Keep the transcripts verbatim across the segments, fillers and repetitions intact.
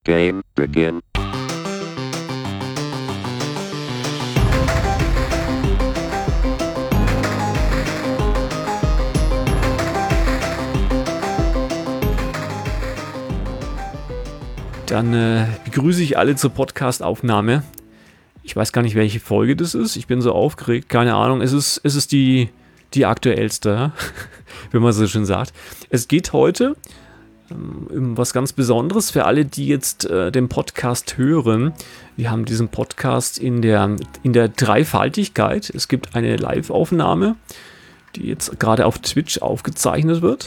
Game begin. Dann äh, begrüße ich alle zur Podcast-Aufnahme. Ich weiß gar nicht, welche Folge das ist. Ich bin so aufgeregt, keine Ahnung. Es ist, es ist die, die aktuellste, wenn man so schön sagt. Es geht heute ähm, um was ganz Besonderes für alle, die jetzt äh, den Podcast hören. Wir haben diesen Podcast in der, in der Dreifaltigkeit. Es gibt eine Live-Aufnahme, die jetzt gerade auf Twitch aufgezeichnet wird.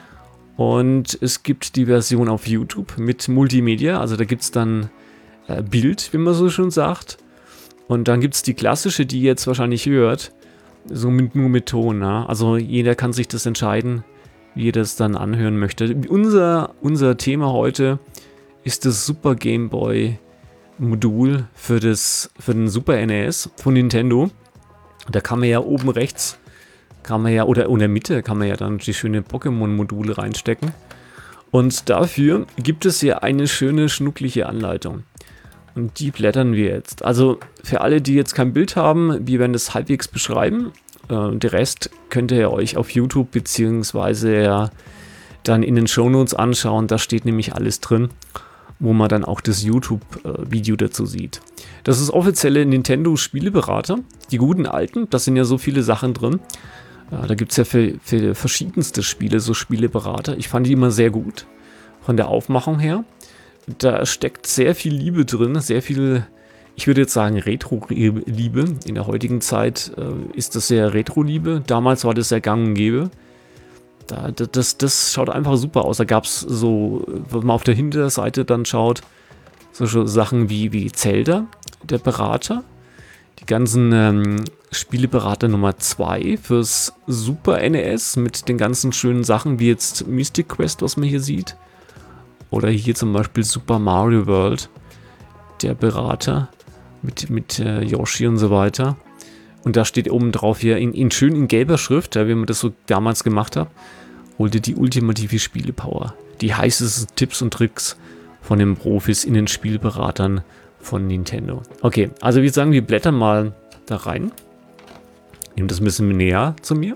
Und es gibt die Version auf YouTube mit Multimedia, also da gibt es dann äh, Bild, wie man so schön sagt. Und dann gibt es die klassische, die ihr jetzt wahrscheinlich hört, so mit, nur mit Ton. Ja? Also jeder kann sich das entscheiden, wie er das dann anhören möchte. Unser, unser Thema heute ist das Super Game Boy Modul für, das, für den Super N E S von Nintendo. Da kann man ja oben rechts kann man ja, oder in der Mitte kann man ja dann die schöne Pokémon-Module reinstecken. Und dafür gibt es hier eine schöne, schnuckliche Anleitung. Und die blättern wir jetzt. Also für alle, die jetzt kein Bild haben, wir werden das halbwegs beschreiben. Äh, der Rest könnt ihr euch auf YouTube beziehungsweise ja dann in den Shownotes anschauen. Da steht nämlich alles drin, wo man dann auch das YouTube-Video dazu sieht. Das ist offizielle Nintendo-Spieleberater. Die guten alten, da sind ja so viele Sachen drin. Ja, da gibt es ja für, für verschiedenste Spiele so Spieleberater. Ich fand die immer sehr gut, von der Aufmachung her. Da steckt sehr viel Liebe drin, sehr viel, ich würde jetzt sagen Retro-Liebe. In der heutigen Zeit äh, ist das sehr Retro-Liebe. Damals war das sehr gang und gäbe. Da, das, das schaut einfach super aus. Da gab es so, wenn man auf der Hinterseite dann schaut, solche Sachen wie, wie Zelda, der Berater. Die ganzen ähm, Spieleberater Nummer zwei fürs Super N E S mit den ganzen schönen Sachen wie jetzt Mystic Quest, was man hier sieht. Oder hier zum Beispiel Super Mario World, der Berater mit, mit äh, Yoshi und so weiter. Und da steht oben drauf hier in, in schön in gelber Schrift, ja, wie man das so damals gemacht hat, holte die ultimative Spielepower. Die heißesten Tipps und Tricks von den Profis in den Spielberatern von Nintendo. Okay, also wir sagen, wir blättern mal da rein. Nehmt das ein bisschen näher zu mir.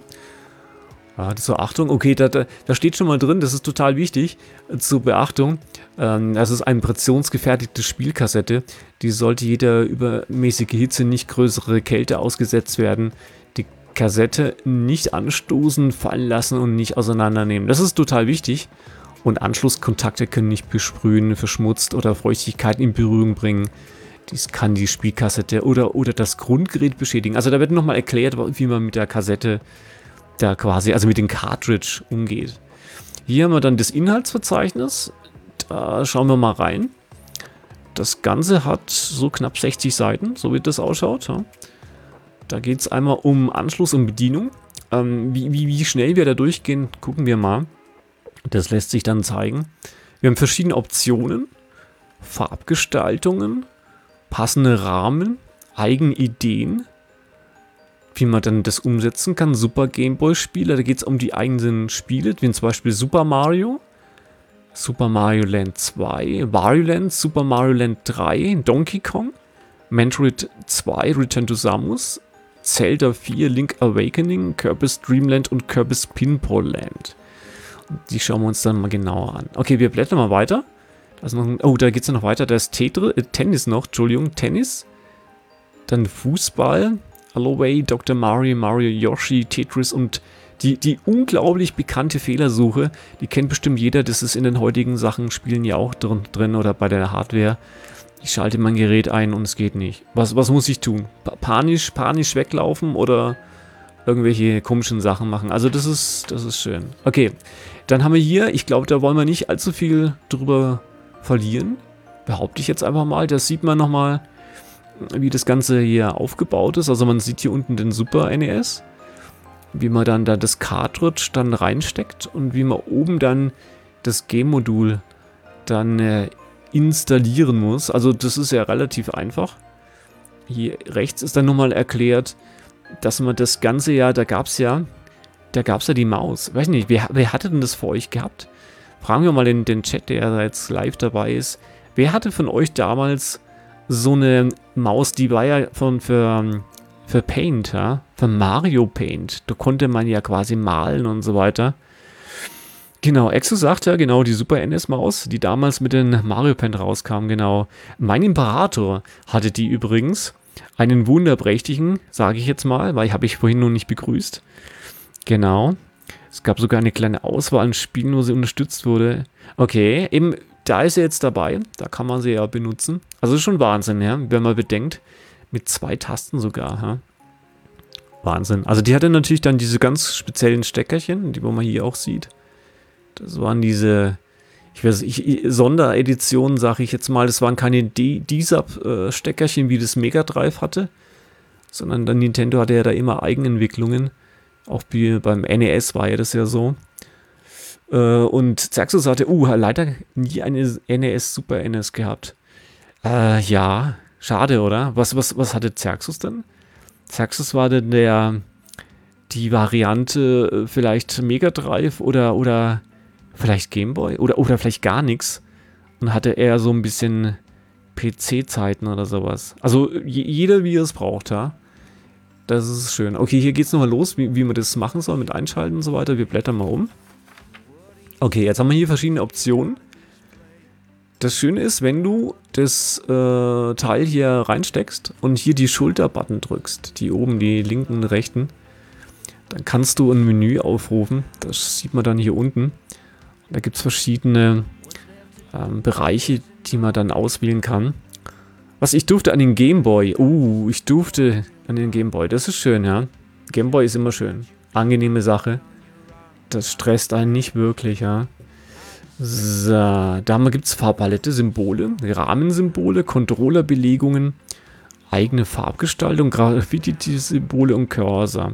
Ja, zur Achtung, okay, da, da, da steht schon mal drin, das ist total wichtig, äh, zur Beachtung. Ähm, das ist eine präzisionsgefertigte Spielkassette. Die sollte jeder übermäßige Hitze, nicht größere Kälte ausgesetzt werden. Die Kassette nicht anstoßen, fallen lassen und nicht auseinandernehmen. Das ist total wichtig. Und Anschlusskontakte können nicht besprühen, verschmutzt oder Feuchtigkeit in Berührung bringen. Dies kann die Spielkassette oder, oder das Grundgerät beschädigen. Also da wird nochmal erklärt, wie man mit der Kassette da quasi, also mit dem Cartridge umgeht. Hier haben wir dann das Inhaltsverzeichnis. Da schauen wir mal rein. Das Ganze hat so knapp sechzig Seiten, so wie das ausschaut. Ja. Da geht es einmal um Anschluss und Bedienung. Ähm, wie, wie, wie schnell wir da durchgehen, gucken wir mal. Das lässt sich dann zeigen. Wir haben verschiedene Optionen, Farbgestaltungen, passende Rahmen, eigene Ideen, wie man dann das umsetzen kann. Super Game Boy Spiele, da geht es um die eigenen Spiele, wie zum Beispiel Super Mario, Super Mario Land zwei, Wario Land, Super Mario Land drei, Donkey Kong, Metroid zwei, Return to Samus, Zelda vier, Link Awakening, Kirby's Dream Land und Kirby's Pinball Land. Die schauen wir uns dann mal genauer an. Okay, wir blättern mal weiter. Da ist noch ein, oh, da geht es noch weiter. Da ist Tetris, äh, Tennis noch, Entschuldigung, Tennis. Dann Fußball, Alloway, Doktor Mario, Mario, Yoshi, Tetris und die, die unglaublich bekannte Fehlersuche. Die kennt bestimmt jeder. Das ist in den heutigen Sachen, Spielen ja auch drin, drin oder bei der Hardware. Ich schalte mein Gerät ein und es geht nicht. Was, was muss ich tun? Panisch, panisch weglaufen oder irgendwelche komischen Sachen machen. Also das ist, das ist schön. Okay, dann haben wir hier, ich glaube, da wollen wir nicht allzu viel drüber verlieren. Behaupte ich jetzt einfach mal. Da sieht man nochmal, wie das Ganze hier aufgebaut ist. Also man sieht hier unten den Super N E S, wie man dann da das Cartridge dann reinsteckt und wie man oben dann das Game-Modul dann äh, installieren muss. Also das ist ja relativ einfach. Hier rechts ist dann nochmal erklärt, dass man das Ganze ja, da gab es ja, da gab es ja die Maus. Weiß nicht, wer, wer hatte denn das für euch gehabt? Fragen wir mal den, den Chat, der jetzt live dabei ist. wer hatte von euch damals so eine Maus, die war ja von für, für Paint, ja? Für Mario Paint. Da konnte man ja quasi malen und so weiter. Genau, Exo sagt ja, genau, die Super N E S-Maus, die damals mit den Mario Paint rauskam, genau. Mein Imperator hatte die übrigens. Einen wunderprächtigen, sage ich jetzt mal, weil habe ich vorhin noch nicht begrüßt. Genau. Es gab sogar eine kleine Auswahl an Spielen, wo sie unterstützt wurde. Okay, eben, da ist sie jetzt dabei. Da kann man sie ja benutzen. Also ist schon Wahnsinn, ja, wenn man bedenkt. Mit zwei Tasten sogar, ja. Wahnsinn. Also die hatte natürlich dann diese ganz speziellen Steckerchen, die man hier auch sieht. Das waren diese, ich weiß nicht, Sondereditionen, sage ich jetzt mal. Das waren keine D S A P-Steckerchen, wie das Mega Drive hatte. Sondern dann Nintendo hatte ja da immer Eigenentwicklungen. Auch wie beim N E S war ja das ja so. Äh, und Xerxes hatte, uh, leider nie eine N E S Super N E S gehabt. Äh, ja, schade, oder? Was, was, was hatte Xerxes denn? Xerxes war denn der, die Variante äh, vielleicht Mega Drive oder, oder vielleicht Gameboy oder, oder vielleicht gar nichts. Und hatte eher so ein bisschen P C-Zeiten oder sowas. Also jeder, wie er es braucht, ja. Das ist schön. Okay, hier geht es nochmal los, wie, wie man das machen soll mit Einschalten und so weiter. Wir blättern mal um. Okay, jetzt haben wir hier verschiedene Optionen. Das Schöne ist, wenn du das äh, Teil hier reinsteckst und hier die Schulter-Button drückst, die oben, die linken, rechten, dann kannst du ein Menü aufrufen. Das sieht man dann hier unten. Da gibt es verschiedene ähm, Bereiche, die man dann auswählen kann. Was, ich durfte an den Gameboy. Uh, ich durfte an den Gameboy. Das ist schön, ja. Gameboy ist immer schön. Angenehme Sache. Das stresst einen nicht wirklich, ja. So, da gibt es Farbpalette, Symbole, Rahmensymbole, Controllerbelegungen, eigene Farbgestaltung, Graffiti-Symbole und Cursor.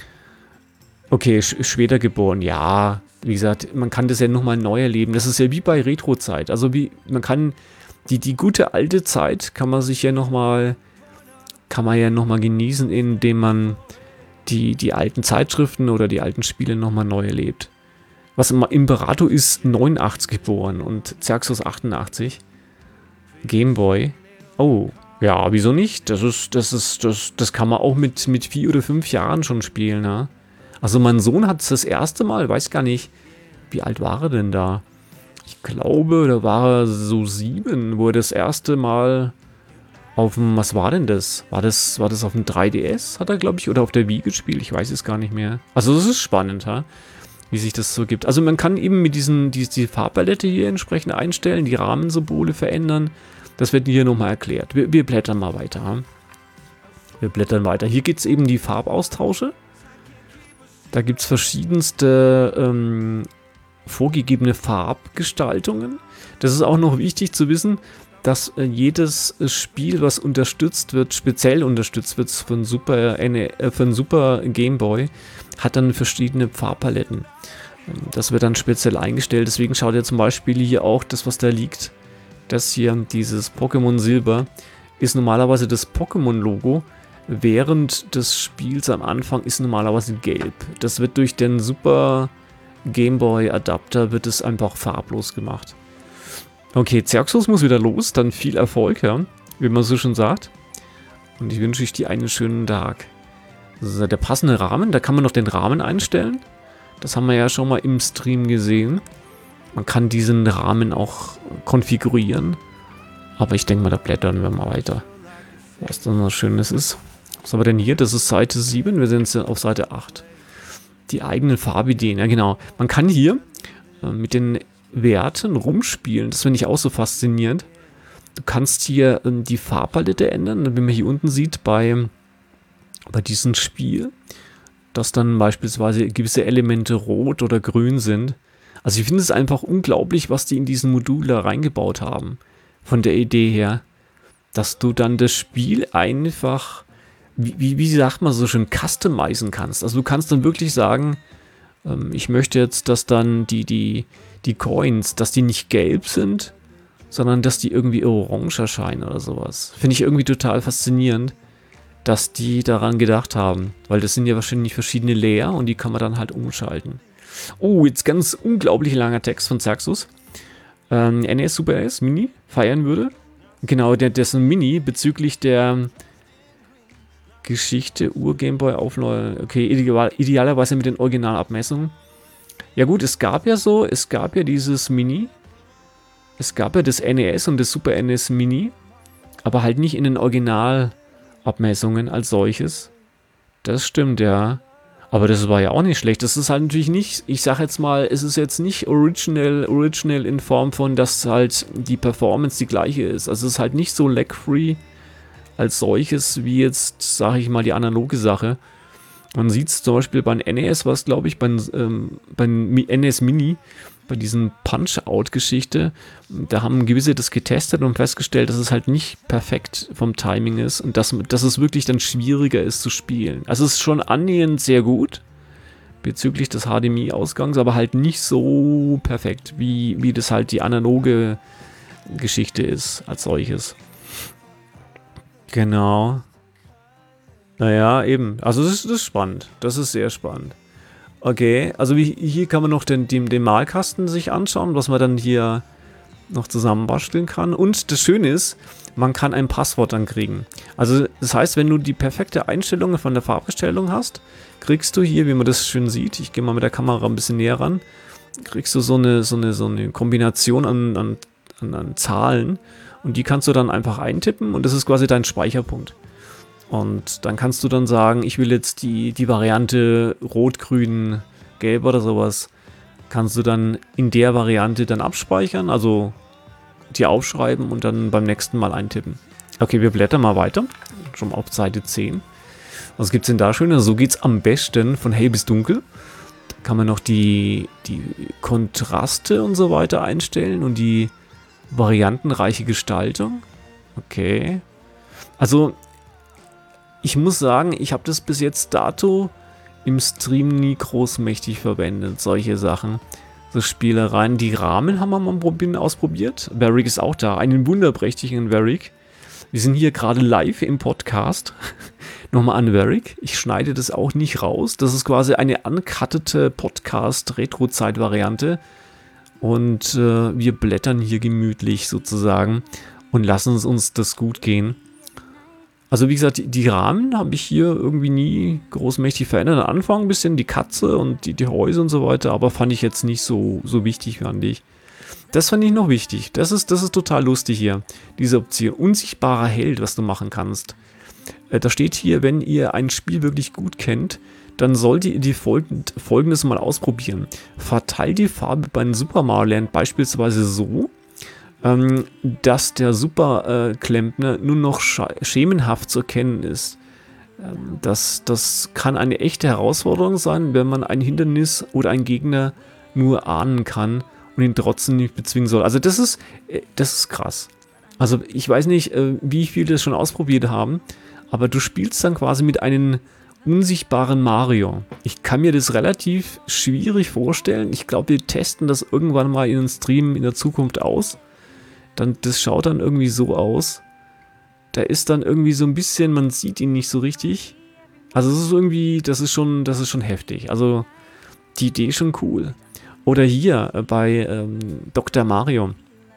Okay, später geboren, ja. Wie gesagt, man kann das ja nochmal neu erleben. Das ist ja wie bei Retro-Zeit. Also wie, man kann, die, die gute alte Zeit kann man sich ja nochmal, kann man ja nochmal genießen, indem man die, die alten Zeitschriften oder die alten Spiele nochmal neu erlebt. Was immer, Imperator ist neunundachtzig geboren und Xerxes achtundachtzig. Gameboy. Oh, ja, wieso nicht? Das ist, das ist, das, das kann man auch mit, mit vier oder fünf Jahren schon spielen, ja. Also mein Sohn hat es das erste Mal, weiß gar nicht, wie alt war er denn da? Ich glaube, da war er so sieben, wo er das erste Mal auf dem, was war denn das? War das, war das auf dem drei D S, hat er, glaube ich, oder auf der Wii gespielt? Ich weiß es gar nicht mehr. Also das ist spannend, ha? Wie sich das so gibt. Also man kann eben mit diesen, die, die Farbpalette hier entsprechend einstellen, die Rahmensymbole verändern. Das wird hier nochmal erklärt. Wir, wir blättern mal weiter. Ha? Wir blättern weiter. Hier gibt es eben die Farbaustausche. Da gibt es verschiedenste ähm, vorgegebene Farbgestaltungen. Das ist auch noch wichtig zu wissen, dass äh, jedes Spiel, was unterstützt wird, speziell unterstützt wird von Super, äh, von Super Game Boy, hat dann verschiedene Farbpaletten. Ähm, das wird dann speziell eingestellt. Deswegen schaut ihr zum Beispiel hier auch das, was da liegt. Das hier, dieses Pokémon Silber, ist normalerweise das Pokémon-Logo. Während des Spiels am Anfang ist normalerweise gelb. Das wird durch den Super Game Boy Adapter wird es einfach farblos gemacht. Okay, Xerxes muss wieder los, dann viel Erfolg, ja, wie man so schon sagt. Und ich wünsche euch dir einen schönen Tag. So, der passende Rahmen, da kann man noch den Rahmen einstellen. Das haben wir ja schon mal im Stream gesehen. Man kann diesen Rahmen auch konfigurieren. Aber ich denke mal, da blättern wir mal weiter. Was dann noch Schönes ist. Was haben wir denn hier? Das ist Seite sieben, wir sind auf Seite acht. Die eigenen Farbideen, ja genau. Man kann hier äh, mit den Werten rumspielen, das finde ich auch so faszinierend. Du kannst hier äh, die Farbpalette ändern, wenn man hier unten sieht, bei, bei diesem Spiel, dass dann beispielsweise gewisse Elemente rot oder grün sind. Also ich finde es einfach unglaublich, was die in diesen Modul da reingebaut haben, von der Idee her, dass du dann das Spiel einfach, wie, wie, wie sagt man so schön, customizen kannst. Also du kannst dann wirklich sagen, ähm, ich möchte jetzt, dass dann die, die, die Coins, dass die nicht gelb sind, sondern dass die irgendwie orange erscheinen oder sowas. Finde ich irgendwie total faszinierend, dass die daran gedacht haben, weil das sind ja wahrscheinlich verschiedene Layer und die kann man dann halt umschalten. Oh, jetzt ganz unglaublich langer Text von Xerxes. ähm, N E S Super N E S Mini feiern würde. Genau, der, dessen Mini bezüglich der Geschichte Ur-Gameboy Aufnahme. Okay, ideal, idealerweise mit den Originalabmessungen. Ja gut, es gab ja so, es gab ja dieses Mini. Es gab ja das N E S und das Super N E S Mini. Aber halt nicht in den Originalabmessungen als solches. Das stimmt, ja. Aber das war ja auch nicht schlecht. Das ist halt natürlich nicht, ich sag jetzt mal, es ist jetzt nicht original, original in Form von, dass halt die Performance die gleiche ist. Also es ist halt nicht so lag-free als solches, wie jetzt, sage ich mal, die analoge Sache. Man sieht es zum Beispiel beim N E S, was glaube ich, beim, ähm, beim N E S Mini, bei diesen Punch-Out-Geschichte, da haben gewisse das getestet und festgestellt, dass es halt nicht perfekt vom Timing ist und dass, dass es wirklich dann schwieriger ist zu spielen. Also es ist schon annähernd sehr gut bezüglich des H D M I-Ausgangs, aber halt nicht so perfekt, wie, wie das halt die analoge Geschichte ist als solches. Genau. Naja, eben. Also das ist, das ist spannend. Das ist sehr spannend. Okay, also wie, hier kann man noch den, den, den Malkasten sich anschauen, was man dann hier noch zusammenbasteln kann. Und das Schöne ist, man kann ein Passwort dann kriegen. Also das heißt, wenn du die perfekte Einstellung von der Farbgestellung hast, kriegst du hier, wie man das schön sieht, ich gehe mal mit der Kamera ein bisschen näher ran, kriegst du so eine, so eine, so eine Kombination an, an, an, an Zahlen und die kannst du dann einfach eintippen und das ist quasi dein Speicherpunkt. Und dann kannst du dann sagen, ich will jetzt die, die Variante Rot, Grün, Gelb oder sowas, kannst du dann in der Variante dann abspeichern, also dir aufschreiben und dann beim nächsten Mal eintippen. Okay, wir blättern mal weiter, schon mal auf Seite zehn. Was gibt es denn da Schönes? So geht es am besten von hell bis dunkel. Da kann man noch die, die Kontraste und so weiter einstellen und die variantenreiche Gestaltung. Okay. Also ich muss sagen, ich habe das bis jetzt dato im Stream nie großmächtig verwendet, solche Sachen. So Spielereien. Die Rahmen haben wir mal probieren, ausprobiert. Varric ist auch da, einen wunderprächtigen Varric. Wir sind hier gerade live im Podcast. Nochmal an Varric. Ich schneide das auch nicht raus. Das ist quasi eine uncuttete Podcast-Retro-Zeit-Variante. Und äh, wir blättern hier gemütlich sozusagen und lassen es uns das gut gehen. Also wie gesagt, die, die Rahmen habe ich hier irgendwie nie großmächtig verändert. Am Anfang ein bisschen die Katze und die, die Häuser und so weiter, aber fand ich jetzt nicht so, so wichtig, fand ich. Das fand ich noch wichtig. Das ist, das ist total lustig hier, diese Option. Unsichtbarer Held, was du machen kannst. Äh, da steht hier, wenn ihr ein Spiel wirklich gut kennt, dann solltet ihr die folgend, folgendes mal ausprobieren. Verteilt die Farbe bei Super Mario Land beispielsweise so, ähm, dass der Super-Klempner äh, nur noch schemenhaft zu erkennen ist. Ähm, das, das kann eine echte Herausforderung sein, wenn man ein Hindernis oder einen Gegner nur ahnen kann und ihn trotzdem nicht bezwingen soll. Also das ist, äh, das ist krass. Also ich weiß nicht, äh, wie viele das schon ausprobiert haben, aber du spielst dann quasi mit einem unsichtbaren Mario. Ich kann mir das relativ schwierig vorstellen. Ich glaube, wir testen das irgendwann mal in einem Stream in der Zukunft aus. Dann, das schaut dann irgendwie so aus. Da ist dann irgendwie so ein bisschen, man sieht ihn nicht so richtig. Also es ist irgendwie, das ist schon, das ist schon heftig. Also die Idee ist schon cool. Oder hier äh, bei ähm, Doktor Mario,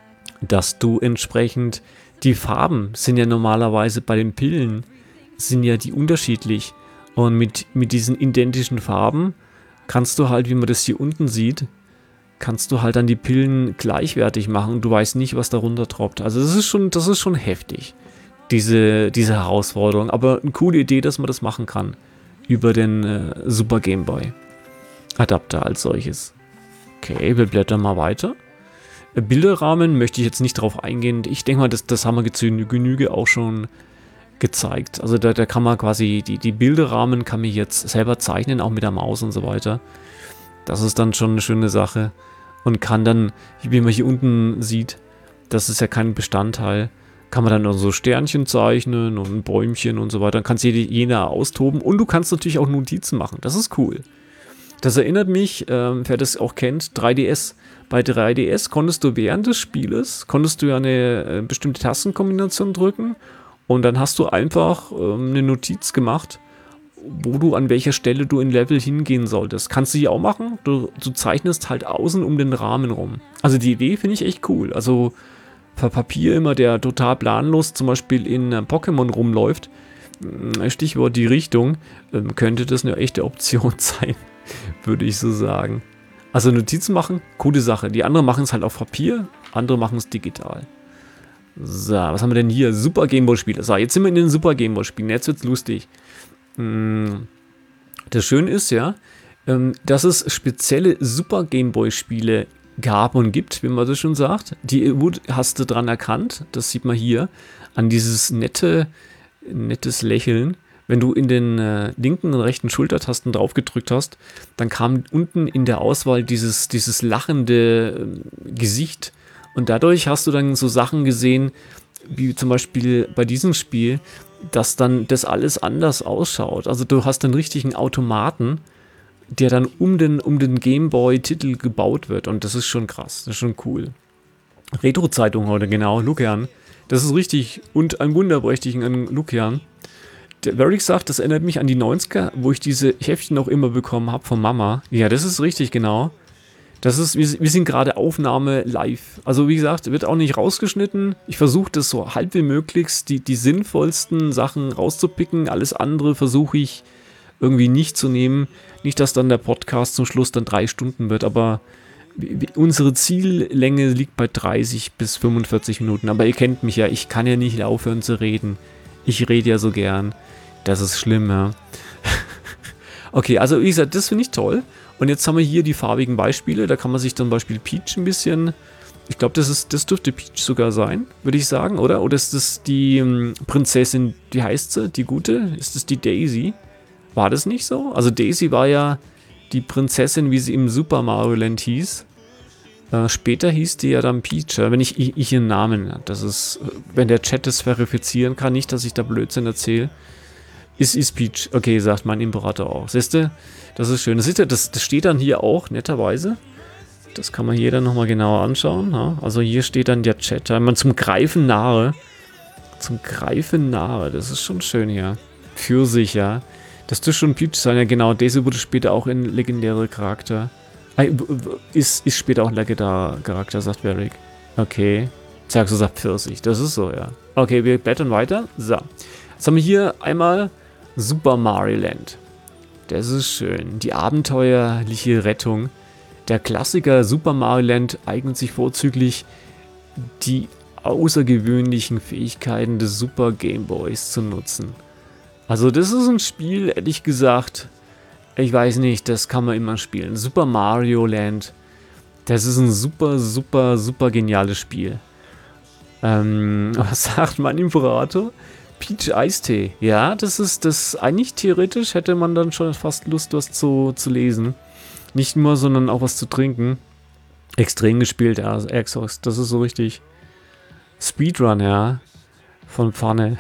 dass du entsprechend, die Farben sind ja normalerweise bei den Pillen, sind ja die unterschiedlich. Und mit, mit diesen identischen Farben kannst du halt, wie man das hier unten sieht, kannst du halt dann die Pillen gleichwertig machen. Du weißt nicht, was darunter tropft. Also das ist schon, das ist schon heftig, diese, diese Herausforderung. Aber eine coole Idee, dass man das machen kann über den äh, Super Game Boy Adapter als solches. Okay, wir blättern mal weiter. Äh, Bilderrahmen möchte ich jetzt nicht drauf eingehen. Ich denke mal, das, das haben wir zu Genüge auch schon gezeigt. Also da, da kann man quasi, die, die Bilderrahmen kann man jetzt selber zeichnen, auch mit der Maus und so weiter. Das ist dann schon eine schöne Sache. Und kann dann, wie man hier unten sieht, das ist ja kein Bestandteil, kann man dann noch so Sternchen zeichnen und ein Bäumchen und so weiter. Dann kannst du jeder austoben und du kannst natürlich auch Notizen machen. Das ist cool. Das erinnert mich, ähm, wer das auch kennt, drei D S. Bei drei D S konntest du während des Spieles, konntest du ja eine äh, bestimmte Tastenkombination drücken und dann hast du einfach ähm, eine Notiz gemacht wo du an welcher Stelle du in Level hingehen solltest. Kannst du hier auch machen. Du, du zeichnest halt außen um den Rahmen rum. Also die Idee finde ich echt cool. Also per Papier immer, der total planlos zum Beispiel in äh, Pokémon rumläuft, Stichwort die Richtung, ähm, könnte das eine echte Option sein, würde ich so sagen. Also Notizen machen, coole Sache. Die anderen machen es halt auf Papier, andere machen es digital. So, was haben wir denn hier? Super Gameboy-Spiele. So, jetzt sind wir in den Super Gameboy-Spielen. Jetzt wird's lustig. Das Schöne ist ja, dass es spezielle Super Gameboy-Spiele gab und gibt, wie man das schon sagt. Die hast du dran erkannt. Das sieht man hier an dieses nette, nettes Lächeln. Wenn du in den äh, linken und rechten Schultertasten drauf gedrückt hast, dann kam unten in der Auswahl dieses, dieses lachende äh, Gesicht. Und dadurch hast du dann so Sachen gesehen, wie zum Beispiel bei diesem Spiel, dass dann das alles anders ausschaut. Also du hast einen richtigen Automaten, der dann um den, um den Gameboy-Titel gebaut wird. Und das ist schon krass, das ist schon cool. Retro-Zeitung heute, genau, Lukian. Das ist richtig. Und ein wunderbrächtigen an Lukian. Der Varric sagt, das erinnert mich an die neunziger, wo ich diese Heftchen auch immer bekommen habe von Mama. Ja, das ist richtig, genau. Das ist, wir, wir sind gerade Aufnahme live. Also wie gesagt, wird auch nicht rausgeschnitten. Ich versuche das so halb wie möglichst, die, die sinnvollsten Sachen rauszupicken. Alles andere versuche ich irgendwie nicht zu nehmen. Nicht, dass dann der Podcast zum Schluss dann drei Stunden wird, aber unsere Ziellänge liegt bei dreißig bis fünfundvierzig Minuten. Aber ihr kennt mich ja, ich kann ja nicht aufhören zu reden. Ich rede ja so gern. Das ist schlimm, ja. Okay, also wie gesagt, das finde ich toll. Und jetzt haben wir hier die farbigen Beispiele. Da kann man sich zum Beispiel Peach ein bisschen... Ich glaube, das ist, das dürfte Peach sogar sein, würde ich sagen, oder? Oder ist das die ähm, Prinzessin, wie heißt sie, die gute? Ist das die Daisy? War das nicht so? Also Daisy war ja die Prinzessin, wie sie im Super Mario Land hieß. Äh, später hieß die ja dann Peach, wenn ich, ich, ich ihren Namen, das ist, wenn der Chat das verifizieren kann, nicht, dass ich da Blödsinn erzähle. Ist, ist Peach. Okay, sagt mein Imperator auch. Siehst du? Das ist schön. Das, ist ja, das, das steht dann hier auch, netterweise. Das kann man hier dann nochmal genauer anschauen. Ja? Also hier steht dann der Chat. Wenn man zum Greifen nahe. Zum Greifen nahe. Das ist schon schön hier. Für sich, ja. Das dürfte schon Peach sein. Ja, genau. Daisy wurde später auch ein legendärer Charakter. Ist, ist später auch ein legendärer Charakter, sagt Varric. Okay. Xerxes sagt Pfirsich. Das ist so, ja. Okay, wir blättern weiter. So. Jetzt haben wir hier einmal Super Mario Land. Das ist schön. Die abenteuerliche Rettung. Der Klassiker Super Mario Land eignet sich vorzüglich, die außergewöhnlichen Fähigkeiten des Super Game Boys zu nutzen. Also das ist ein Spiel, ehrlich gesagt, ich weiß nicht, das kann man immer spielen. Super Mario Land, das ist ein super, super, super geniales Spiel. Ähm, was sagt mein Imperator? Peach Eistee. Ja, das ist das. Eigentlich theoretisch hätte man dann schon fast Lust, was zu, zu lesen. Nicht nur, sondern auch was zu trinken. Extrem gespielt, ja. Exos, das ist so richtig. Speedrun, ja. Von Pfanne.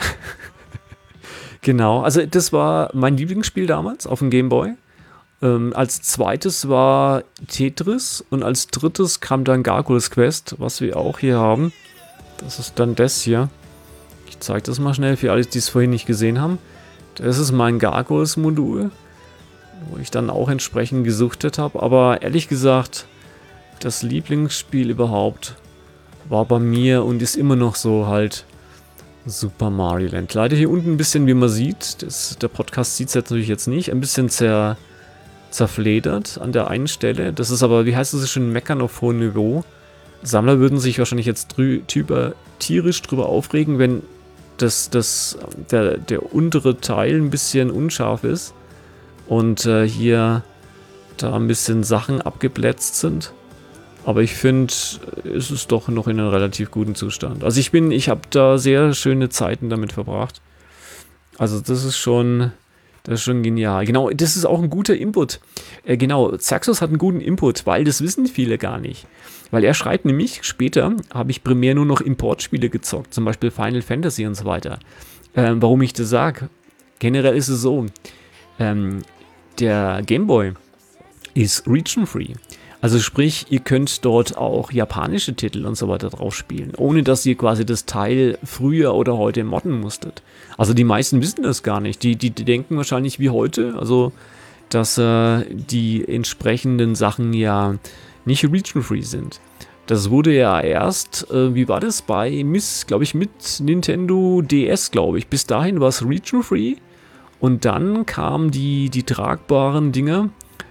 Genau, also das war mein Lieblingsspiel damals auf dem Game Boy. Ähm, als zweites war Tetris und als drittes kam dann Gargoyles Quest, was wir auch hier haben. Das ist dann das hier. Ich zeige das mal schnell für alle, die es vorhin nicht gesehen haben. Das ist mein Gargoyles-Modul, wo ich dann auch entsprechend gesuchtet habe. Aber ehrlich gesagt, das Lieblingsspiel überhaupt war bei mir und ist immer noch so halt Super Mario Land. Leider hier unten ein bisschen, wie man sieht, das, der Podcast sieht es jetzt natürlich jetzt nicht, ein bisschen zer, zerfledert an der einen Stelle. Das ist aber, wie heißt das, schon Meckern auf hohem Niveau. Sammler würden sich wahrscheinlich jetzt drü drüber, tierisch drüber aufregen, wenn das, das, der, der untere Teil ein bisschen unscharf ist und äh, hier da ein bisschen Sachen abgeblätzt sind. Aber ich finde, es ist doch noch in einem relativ guten Zustand. Also ich bin, ich habe da sehr schöne Zeiten damit verbracht. Also das ist schon, das ist schon genial. Genau, das ist auch ein guter Input. Äh, genau, Xerxes hat einen guten Input, weil das wissen viele gar nicht. Weil er schreibt nämlich, später habe ich primär nur noch Importspiele gezockt, zum Beispiel Final Fantasy und so weiter. Ähm, warum ich das sage? Generell ist es so, ähm, der Game Boy ist region-free. Also sprich, ihr könnt dort auch japanische Titel und so weiter drauf spielen, ohne dass ihr quasi das Teil früher oder heute modden musstet. Also die meisten wissen das gar nicht. Die, die, die denken wahrscheinlich wie heute, also dass äh, die entsprechenden Sachen ja nicht region-free sind. Das wurde ja erst, äh, wie war das, bei Miss, glaube ich, mit Nintendo D S, glaube ich. Bis dahin war es region-free und dann kamen die, die tragbaren Dinger,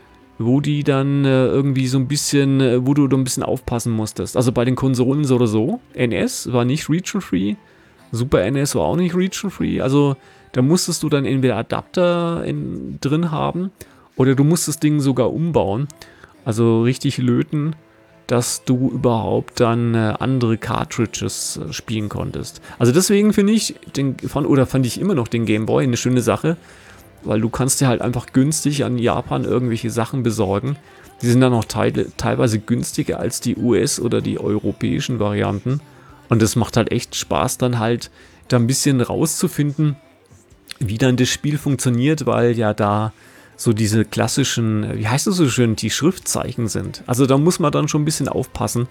wo die dann äh, irgendwie so ein bisschen, äh, wo du da ein bisschen aufpassen musstest. Also bei den Konsolen so oder so. N S war nicht region-free, Super N E S war auch nicht region-free. Also da musstest du dann entweder Adapter in, drin haben oder du musst das Ding sogar umbauen. Also richtig löten, dass du überhaupt dann äh, andere Cartridges äh, spielen konntest. Also deswegen finde ich, den, fand, oder fand ich immer noch den Game Boy eine schöne Sache, weil du kannst dir halt einfach günstig an Japan irgendwelche Sachen besorgen. Die sind dann auch teil, teilweise günstiger als die U S- oder die europäischen Varianten. Und das macht halt echt Spaß, dann halt da ein bisschen rauszufinden, wie dann das Spiel funktioniert, weil ja da so diese klassischen, wie heißt das so schön, die Schriftzeichen sind. Also da muss man dann schon ein bisschen aufpassen,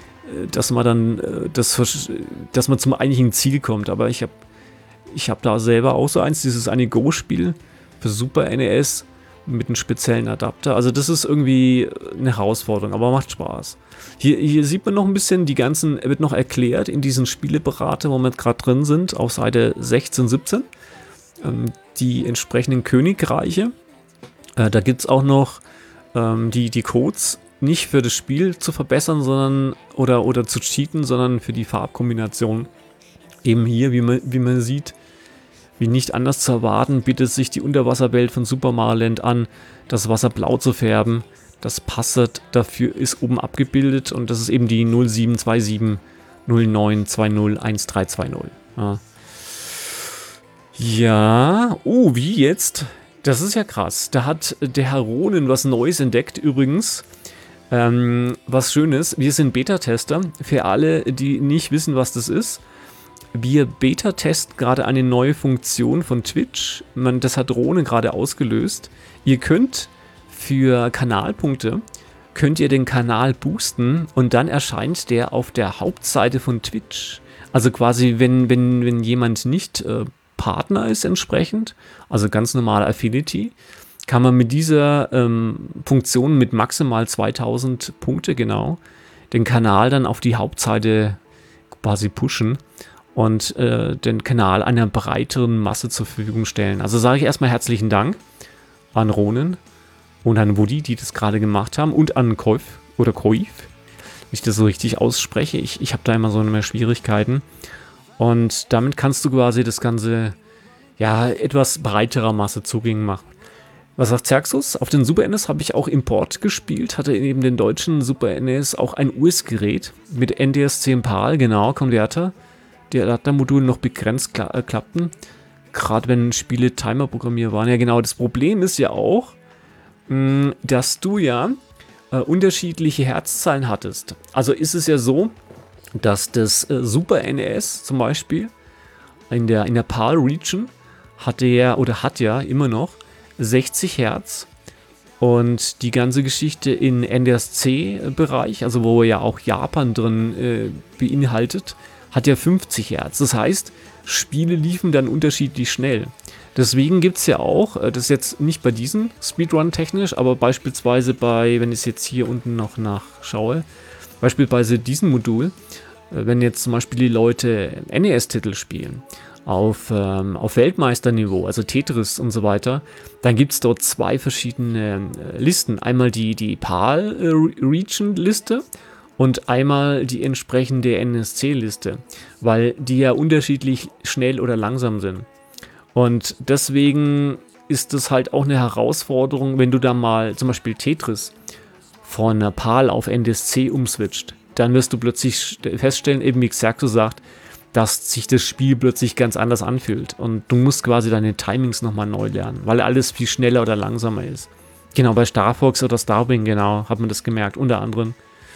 dass man dann, das, dass man zum eigentlichen Ziel kommt. Aber ich habe ich hab da selber auch so eins, dieses eine Go-Spiel für Super N E S mit einem speziellen Adapter. Also das ist irgendwie eine Herausforderung, aber macht Spaß. Hier, hier sieht man noch ein bisschen, die ganzen, wird noch erklärt in diesen Spieleberater, wo wir gerade drin sind, auf Seite sechzehn, siebzehn. Ähm, die entsprechenden Königreiche. Äh, da gibt es auch noch ähm, die, die Codes, nicht für das Spiel zu verbessern, sondern oder, oder zu cheaten, sondern für die Farbkombination. Eben hier, wie man, wie man sieht, wie nicht anders zu erwarten, bietet sich die Unterwasserwelt von Super Mario Land an, das Wasser blau zu färben. Das Passwort dafür ist oben abgebildet und das ist eben die null sieben zwei sieben null neun zwei null eins drei zwei null. Ja. Ja, oh, wie jetzt? Das ist ja krass. Da hat der Herr Ronen was Neues entdeckt übrigens. Ähm, was Schönes. Wir sind Beta-Tester. Für alle, die nicht wissen, was das ist. Wir Beta-testen gerade eine neue Funktion von Twitch. Man, das hat Ronen gerade ausgelöst. Ihr könnt für Kanalpunkte, könnt ihr den Kanal boosten und dann erscheint der auf der Hauptseite von Twitch. Also quasi, wenn, wenn, wenn jemand nicht äh, Partner ist entsprechend, also ganz normale Affinity, kann man mit dieser ähm, Funktion mit maximal zweitausend Punkte genau den Kanal dann auf die Hauptseite quasi pushen und äh, den Kanal einer breiteren Masse zur Verfügung stellen. Also sage ich erstmal herzlichen Dank an Ronen und an Woody, die das gerade gemacht haben, und an Koif oder Koif, wenn ich das so richtig ausspreche. Ich, ich habe da immer so mehr Schwierigkeiten. Und damit kannst du quasi das Ganze ja etwas breiterer Masse zugänglich machen. Was sagt Xerxus? Auf den Super N E S habe ich auch Import gespielt, hatte neben den deutschen Super N E S auch ein U S-Gerät mit N T S zehn PAL, genau, Konverter. Die Adaptermodule noch begrenzt kla äh, klappten, gerade wenn Spiele Timer-Programmier waren. Ja genau, das Problem ist ja auch, mh, dass du ja äh, unterschiedliche Herzzahlen hattest. Also ist es ja so, dass das äh, Super N E S zum Beispiel in der, in der PAL-Region hatte ja oder hat ja immer noch sechzig Hertz und die ganze Geschichte in N T S C-Bereich, also wo ja auch Japan drin äh, beinhaltet, hat ja fünfzig Hertz. Das heißt, Spiele liefen dann unterschiedlich schnell. Deswegen gibt es ja auch, äh, das ist jetzt nicht bei diesen Speedrun technisch, aber beispielsweise bei, wenn ich es jetzt hier unten noch nachschaue, beispielsweise diesen Modul, äh, wenn jetzt zum Beispiel die Leute N E S-Titel spielen, auf, ähm, auf Weltmeisterniveau, also Tetris und so weiter, dann gibt es dort zwei verschiedene äh, Listen. Einmal die, die PAL-Region-Liste und einmal die entsprechende N S C-Liste, weil die ja unterschiedlich schnell oder langsam sind. Und deswegen ist das halt auch eine Herausforderung, wenn du da mal zum Beispiel Tetris von PAL auf N T S C umswitcht. Dann wirst du plötzlich feststellen, eben wie Xerxes sagt, dass sich das Spiel plötzlich ganz anders anfühlt. Und du musst quasi deine Timings nochmal neu lernen, weil alles viel schneller oder langsamer ist. Genau, bei Star Fox oder Starbing, genau, hat man das gemerkt, unter anderem.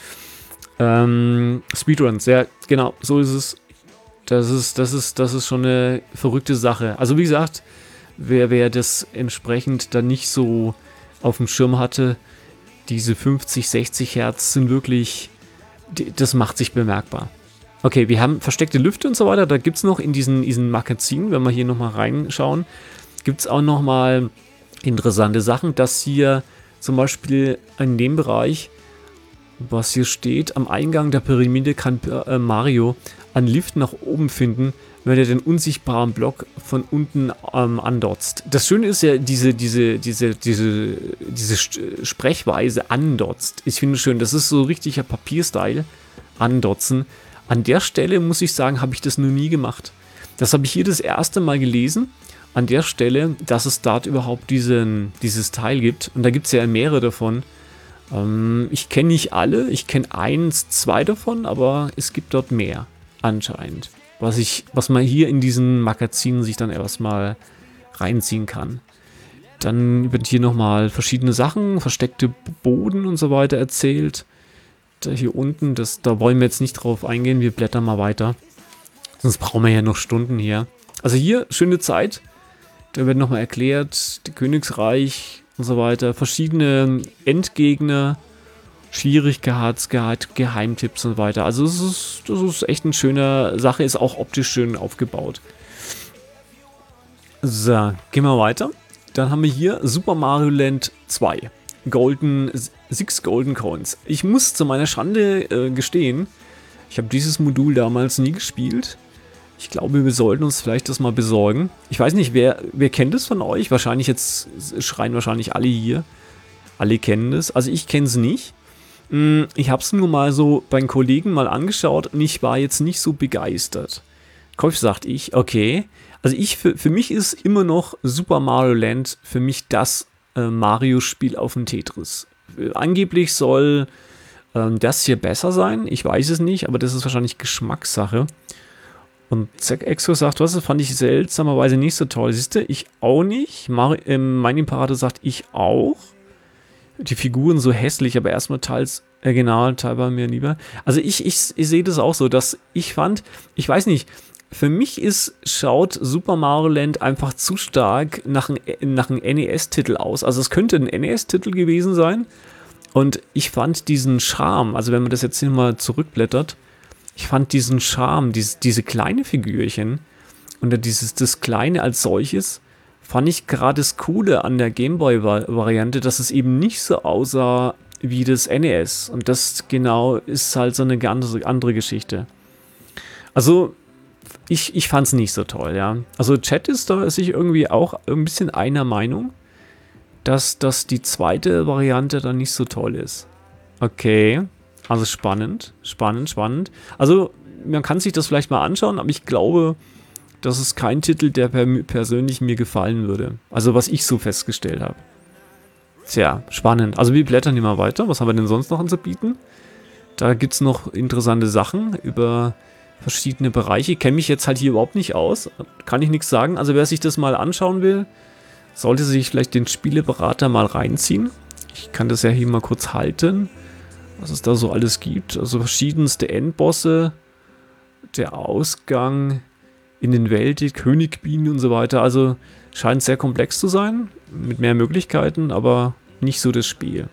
Ähm, Speedruns, ja, genau, so ist es. Das ist, das ist, das ist schon eine verrückte Sache. Also wie gesagt, wer, wer das entsprechend dann nicht so auf dem Schirm hatte, diese fünfzig, sechzig Hertz sind wirklich, das macht sich bemerkbar. Okay, wir haben versteckte Lüfte und so weiter, da gibt es noch in diesen, diesen Magazinen, wenn wir hier nochmal reinschauen, gibt es auch nochmal interessante Sachen, dass hier zum Beispiel in dem Bereich, was hier steht, am Eingang der Pyramide kann äh, Mario einen Lift nach oben finden, wenn er den unsichtbaren Block von unten ähm, andotzt. Das Schöne ist ja diese, diese, diese, diese, diese Sprechweise andotzt. Ich finde es schön, das ist so richtiger Papierstyle, andotzen. An der Stelle, muss ich sagen, habe ich das noch nie gemacht. Das habe ich hier das erste Mal gelesen, an der Stelle, dass es dort überhaupt diesen, dieses Teil gibt. Und da gibt es ja mehrere davon. Ähm, ich kenne nicht alle, ich kenne eins, zwei davon, aber es gibt dort mehr, anscheinend. Was, ich, was man hier in diesen Magazinen sich dann erstmal reinziehen kann. Dann wird hier nochmal verschiedene Sachen, versteckte Boden und so weiter erzählt. Da hier unten, das, da wollen wir jetzt nicht drauf eingehen, wir blättern mal weiter. Sonst brauchen wir ja noch Stunden hier. Also hier, schöne Zeit. Da wird nochmal erklärt, das Königsreich und so weiter. Verschiedene Endgegner, Schwierigkeitsgrad, Geheimtipps und so weiter. Also das ist, das ist echt eine schöne Sache, ist auch optisch schön aufgebaut. So, gehen wir weiter. Dann haben wir hier Super Mario Land zwei. Golden, sechs Golden Coins. Ich muss zu meiner Schande äh, gestehen, ich habe dieses Modul damals nie gespielt. Ich glaube, wir sollten uns vielleicht das mal besorgen. Ich weiß nicht, wer, wer kennt es von euch? Wahrscheinlich jetzt schreien wahrscheinlich alle hier. Alle kennen es. Also ich kenne es nicht. Ich habe es nur mal so beim Kollegen mal angeschaut und ich war jetzt nicht so begeistert. Kopf sagt ich, okay. Also ich, für, für mich ist immer noch Super Mario Land für mich das äh, Mario-Spiel auf dem Tetris. Äh, angeblich soll äh, das hier besser sein. Ich weiß es nicht, aber das ist wahrscheinlich Geschmackssache. Und Zack Exo sagt, was, das fand ich seltsamerweise nicht so toll. Siehst du, ich auch nicht. Mario, äh, mein Imperator sagt, ich auch. Die Figuren so hässlich, aber erstmal teils original, teilweise mir lieber. Also ich, ich, ich sehe das auch so, dass ich fand, ich weiß nicht, für mich ist, schaut Super Mario Land einfach zu stark nach einem nach ein N E S-Titel aus. Also es könnte ein N E S-Titel gewesen sein. Und ich fand diesen Charme, also wenn man das jetzt hier mal zurückblättert, ich fand diesen Charme, diese, diese kleine Figürchen und dieses, das Kleine als solches, fand ich gerade das Coole an der Gameboy-Variante, dass es eben nicht so aussah wie das N E S. Und das genau ist halt so eine ganz andere Geschichte. Also, ich, ich fand es nicht so toll, ja. Also, Chat ist da sich irgendwie auch ein bisschen einer Meinung, dass, dass die zweite Variante dann nicht so toll ist. Okay, also spannend, spannend, spannend. Also, man kann sich das vielleicht mal anschauen, aber ich glaube, das ist kein Titel, der per persönlich mir gefallen würde. Also was ich so festgestellt habe. Tja, spannend. Also wir blättern hier mal weiter. Was haben wir denn sonst noch anzubieten? Da gibt es noch interessante Sachen über verschiedene Bereiche. Ich kenne mich jetzt halt hier überhaupt nicht aus. Kann ich nichts sagen. Also wer sich das mal anschauen will, sollte sich vielleicht den Spieleberater mal reinziehen. Ich kann das ja hier mal kurz halten, was es da so alles gibt. Also verschiedenste Endbosse, der Ausgang in den Welt, die Königbienen und so weiter. Also scheint sehr komplex zu sein, mit mehr Möglichkeiten, aber nicht so das Spiel.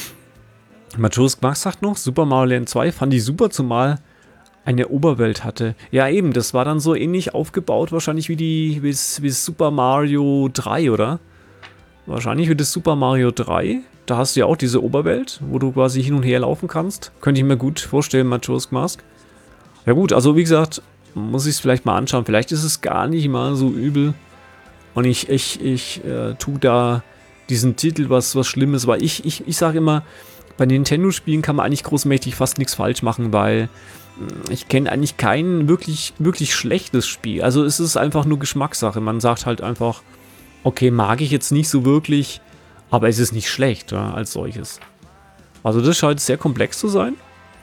Majora's Mask sagt noch, Super Mario Land zwei fand ich super, zumal eine Oberwelt hatte. Ja eben, das war dann so ähnlich aufgebaut, wahrscheinlich wie die wie, wie Super Mario drei, oder? Wahrscheinlich wie das Super Mario drei. Da hast du ja auch diese Oberwelt, wo du quasi hin und her laufen kannst. Könnte ich mir gut vorstellen, Majora's Mask. Ja gut, also wie gesagt, muss ich es vielleicht mal anschauen. Vielleicht ist es gar nicht mal so übel. Und ich, ich, ich äh, tue da diesen Titel was, was Schlimmes, weil ich, ich, ich sage immer, bei Nintendo-Spielen kann man eigentlich großmächtig fast nichts falsch machen, weil ich kenne eigentlich kein wirklich, wirklich schlechtes Spiel. Also es ist einfach nur Geschmackssache. Man sagt halt einfach, okay, mag ich jetzt nicht so wirklich, aber es ist nicht schlecht, ja, als solches. Also das scheint sehr komplex zu sein.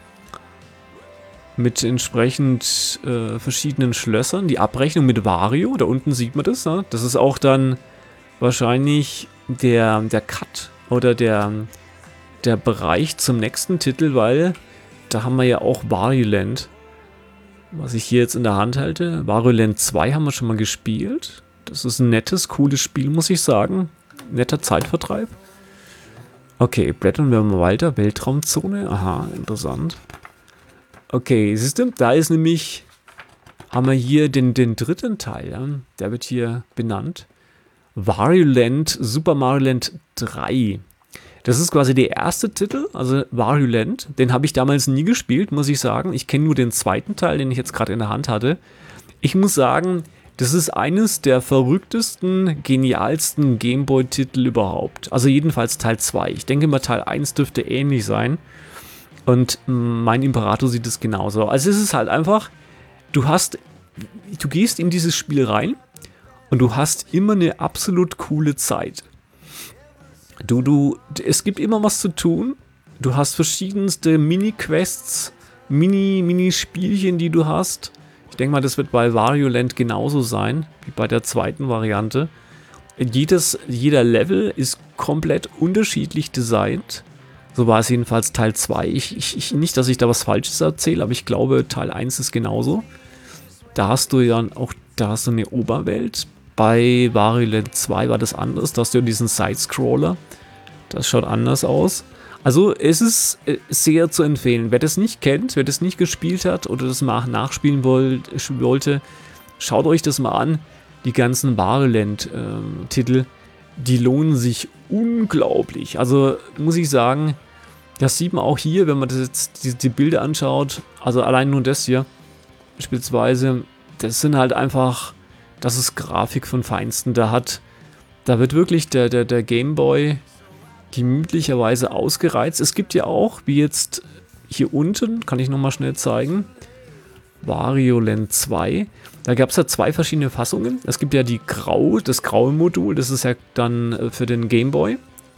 Mit entsprechend äh, verschiedenen Schlössern. Die Abrechnung mit Wario, da unten sieht man das. Ne? Das ist auch dann wahrscheinlich der, der Cut oder der, der Bereich zum nächsten Titel, weil da haben wir ja auch Wario Land, was ich hier jetzt in der Hand halte. Wario Land zwei haben wir schon mal gespielt. Das ist ein nettes, cooles Spiel, muss ich sagen. Netter Zeitvertreib. Okay, blättern wir mal weiter. Weltraumzone, aha, interessant. Okay, siehst du, da ist nämlich, haben wir hier den, den dritten Teil, ja? Der wird hier benannt. Wario Land, Super Mario Land drei. Das ist quasi der erste Titel, also Wario Land. Den habe ich damals nie gespielt, muss ich sagen. Ich kenne nur den zweiten Teil, den ich jetzt gerade in der Hand hatte. Ich muss sagen, das ist eines der verrücktesten, genialsten Gameboy-Titel überhaupt. Also jedenfalls Teil zwei. Ich denke mal, Teil eins dürfte ähnlich sein. Und mein Imperator sieht es genauso. Also es ist halt einfach, du hast, du gehst in dieses Spiel rein und du hast immer eine absolut coole Zeit. Du, du, es gibt immer was zu tun. Du hast verschiedenste Mini-Quests, Mini, Mini-Spielchen, die du hast. Ich denke mal, das wird bei Wario Land genauso sein, wie bei der zweiten Variante. Jedes, jeder Level ist komplett unterschiedlich designt. So war es jedenfalls Teil zwei. Ich, ich, ich, nicht, dass ich da was Falsches erzähle, aber ich glaube, Teil eins ist genauso. Da hast du ja auch, da hast du eine Oberwelt. Bei Wario Land zwei war das anders. Da hast du ja diesen Side-Scroller. Das schaut anders aus. Also es ist sehr zu empfehlen. Wer das nicht kennt, wer das nicht gespielt hat oder das mal nachspielen wollt, wollte, schaut euch das mal an. Die ganzen Wario Land-Titel, ähm, die lohnen sich unglaublich. Also muss ich sagen, das sieht man auch hier, wenn man das jetzt die, die Bilder anschaut. Also allein nur das hier, beispielsweise, das sind halt einfach, das ist Grafik von Feinsten. Da hat, da wird wirklich der, der, der Gameboy gemütlicherweise ausgereizt. Es gibt ja auch, wie jetzt hier unten, kann ich nochmal schnell zeigen, Wario Land zwei. Da gab es ja zwei verschiedene Fassungen. Es gibt ja die Grau, das graue Modul, das ist ja dann für den Gameboy.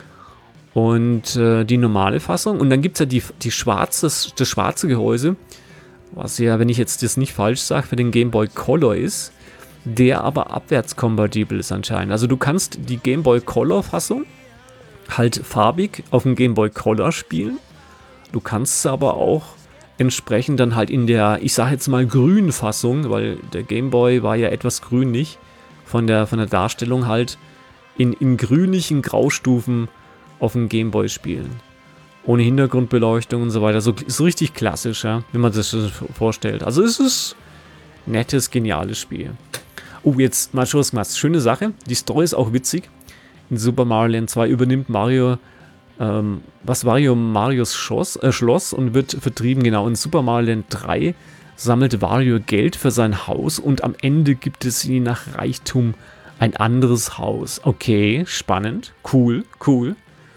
Und äh, die normale Fassung. Und dann gibt es ja die, die schwarze, das, das schwarze Gehäuse, was ja, wenn ich jetzt das nicht falsch sage, für den Gameboy Color ist, der aber abwärtskompatibel ist anscheinend. Also du kannst die Gameboy Color Fassung halt farbig auf dem Gameboy Color spielen. Du kannst es aber auch entsprechend dann halt in der, ich sage jetzt mal grünen Fassung, weil der Gameboy war ja etwas grünlich, von der, von der Darstellung halt in, in grünlichen Graustufen auf dem Gameboy spielen. Ohne Hintergrundbeleuchtung und so weiter. So, so richtig klassisch, ja, wenn man sich das vorstellt. Also es ist ein nettes, geniales Spiel. Oh, jetzt mal Schluss gemacht. Schöne Sache. Die Story ist auch witzig. In Super Mario Land zwei übernimmt Mario ähm, was Wario Marios Schloss, äh, Schloss und wird vertrieben. Genau, in Super Mario Land drei sammelt Wario Geld für sein Haus und am Ende gibt es je nach Reichtum ein anderes Haus. Okay, spannend, cool, cool.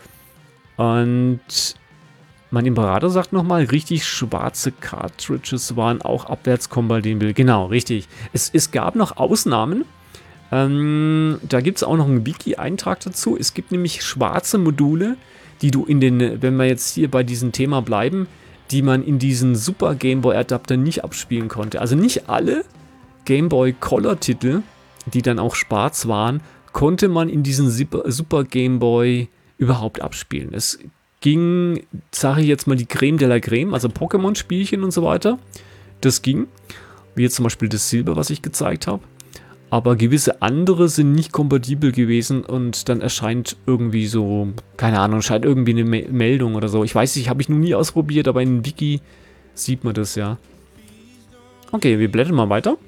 Und mein Imperator sagt nochmal, richtig schwarze Cartridges waren auch abwärtskompatibel. Genau, richtig. Es, es gab noch Ausnahmen. Ähm, da gibt es auch noch einen Wiki-Eintrag dazu. Es gibt nämlich schwarze Module, die du in den, wenn wir jetzt hier bei diesem Thema bleiben, die man in diesen Super Game Boy Adapter nicht abspielen konnte. Also nicht alle Game Boy Color Titel, die dann auch schwarz waren, konnte man in diesen Super Game Boy überhaupt abspielen. Es ging, sage ich jetzt mal, die Creme de la Creme, also Pokémon-Spielchen und so weiter. Das ging, wie jetzt zum Beispiel das Silber, was ich gezeigt habe. Aber gewisse andere sind nicht kompatibel gewesen und dann erscheint irgendwie so, keine Ahnung, scheint irgendwie eine Me- Meldung oder so. Ich weiß nicht, habe ich noch nie ausprobiert, aber in Wiki sieht man das ja. Okay, wir blättern mal weiter.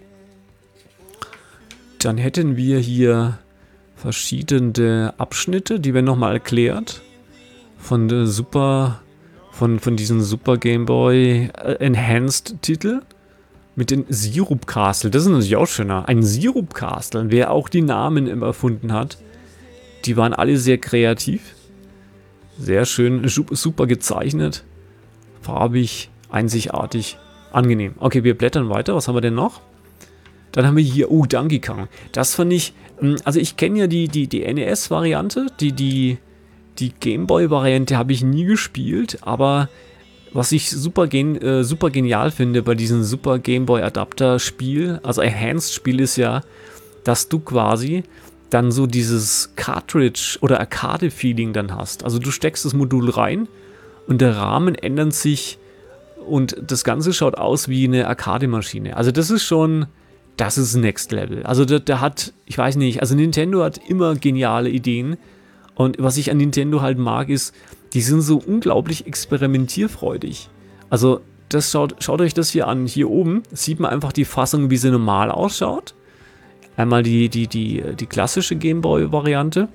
Dann hätten wir hier verschiedene Abschnitte, die werden nochmal erklärt. Von der Super, von, von diesen Super Game Boy Enhanced Titel. Mit den Syrup Castle, das ist natürlich auch schöner. Ein Syrup Castle, wer auch die Namen immer erfunden hat, die waren alle sehr kreativ. Sehr schön, super gezeichnet. Farbig, einzigartig, angenehm. Okay, wir blättern weiter. Was haben wir denn noch? Dann haben wir hier, oh, Donkey Kong. Das fand ich, also ich kenne ja die, die, die N E S-Variante, die, die, die Game Boy-Variante habe ich nie gespielt, aber was ich super, gen, äh, super genial finde bei diesem Super Game Boy Adapter Spiel, also Enhanced Spiel, ist ja, dass du quasi dann so dieses Cartridge oder Arcade-Feeling dann hast. Also du steckst das Modul rein und der Rahmen ändert sich und das Ganze schaut aus wie eine Arcade-Maschine. Also das ist schon, das ist Next Level. Also der, der hat, ich weiß nicht, also Nintendo hat immer geniale Ideen und was ich an Nintendo halt mag ist, die sind so unglaublich experimentierfreudig. Also das schaut, schaut euch das hier an. Hier oben sieht man einfach die Fassung, wie sie normal ausschaut. Einmal die, die, die, die klassische Gameboy-Variante.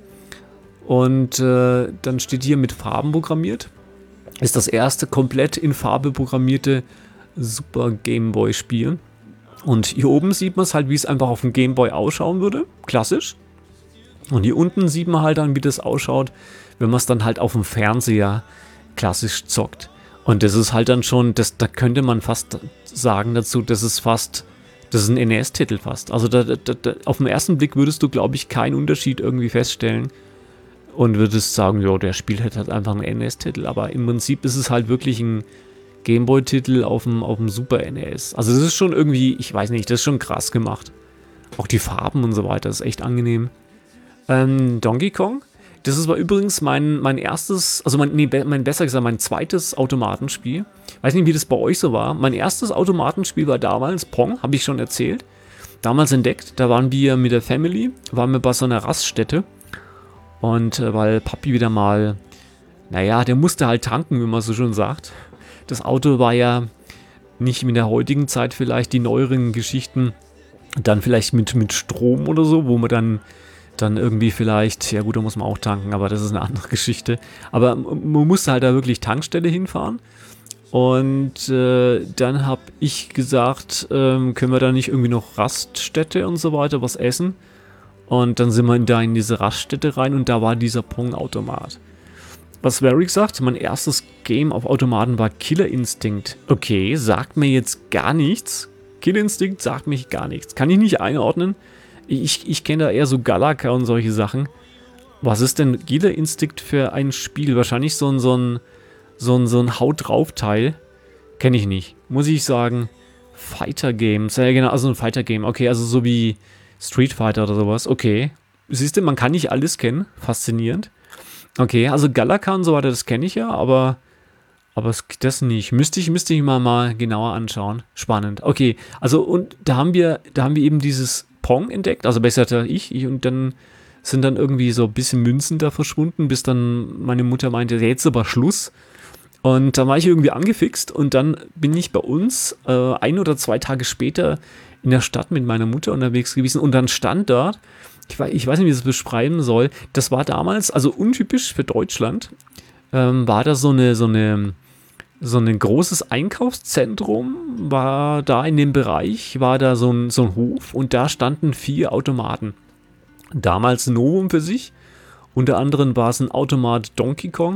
Und äh, dann steht hier mit Farben programmiert. Ist das erste komplett in Farbe programmierte Super Gameboy-Spiel. Und hier oben sieht man es halt, wie es einfach auf dem Gameboy ausschauen würde. Klassisch. Und hier unten sieht man halt dann, wie das ausschaut, wenn man es dann halt auf dem Fernseher klassisch zockt. Und das ist halt dann schon, das, da könnte man fast sagen dazu, das ist fast, das ist ein N E S-Titel fast. Also da, da, da, auf den ersten Blick würdest du, glaube ich, keinen Unterschied irgendwie feststellen und würdest sagen, ja, der spielt halt einfach einen N E S-Titel. Aber im Prinzip ist es halt wirklich ein Gameboy-Titel auf dem, auf dem Super N E S. Also das ist schon irgendwie, ich weiß nicht, das ist schon krass gemacht. Auch die Farben und so weiter, das ist echt angenehm. Ähm, Donkey Kong. Das ist war übrigens mein, mein erstes, also mein, nee, mein, besser gesagt, mein zweites Automatenspiel. Weiß nicht, wie das bei euch so war. Mein erstes Automatenspiel war damals Pong, habe ich schon erzählt. Damals entdeckt, da waren wir mit der Family, waren wir bei so einer Raststätte. Und äh, weil Papi wieder mal, naja, der musste halt tanken, wie man so schon sagt. Das Auto war ja nicht in der heutigen Zeit vielleicht die neueren Geschichten, dann vielleicht mit, mit Strom oder so, wo man dann Dann irgendwie vielleicht, ja gut, da muss man auch tanken, aber das ist eine andere Geschichte. Aber man musste halt da wirklich Tankstelle hinfahren. Und äh, dann habe ich gesagt, ähm, können wir da nicht irgendwie noch Raststätte und so weiter was essen? Und dann sind wir da in diese Raststätte rein und da war dieser Pong-Automat. Was Varric sagt, mein erstes Game auf Automaten war Killer Instinct. Okay, sagt mir jetzt gar nichts. Killer Instinct sagt mich gar nichts. Kann ich nicht einordnen. Ich, ich kenne da eher so Galaga und solche Sachen. Was ist denn Killer Instinct für ein Spiel? Wahrscheinlich so ein, so ein, so ein, so ein Haut-drauf-Teil. Kenne ich nicht. Muss ich sagen, Fighter Games. Ja, genau, also ein Fighter Game. Okay, also so wie Street Fighter oder sowas. Okay. Siehst du, man kann nicht alles kennen. Faszinierend. Okay, also Galaga und so weiter, das kenne ich ja, aber, aber das nicht. Müsste ich, müsste ich mal, mal genauer anschauen. Spannend. Okay, also und da haben wir, da haben wir eben dieses Pong entdeckt, also besser ich, ich und dann sind dann irgendwie so ein bisschen Münzen da verschwunden, bis dann meine Mutter meinte, jetzt aber Schluss. Und da war ich irgendwie angefixt und dann bin ich bei uns äh, ein oder zwei Tage später in der Stadt mit meiner Mutter unterwegs gewesen und dann stand dort, ich weiß, ich weiß nicht, wie ich das beschreiben soll, das war damals, also untypisch für Deutschland, ähm, war da so eine, so eine So ein großes Einkaufszentrum war da in dem Bereich, war da so ein, so ein Hof und da standen vier Automaten. Damals Novum für sich, unter anderem war es ein Automat Donkey Kong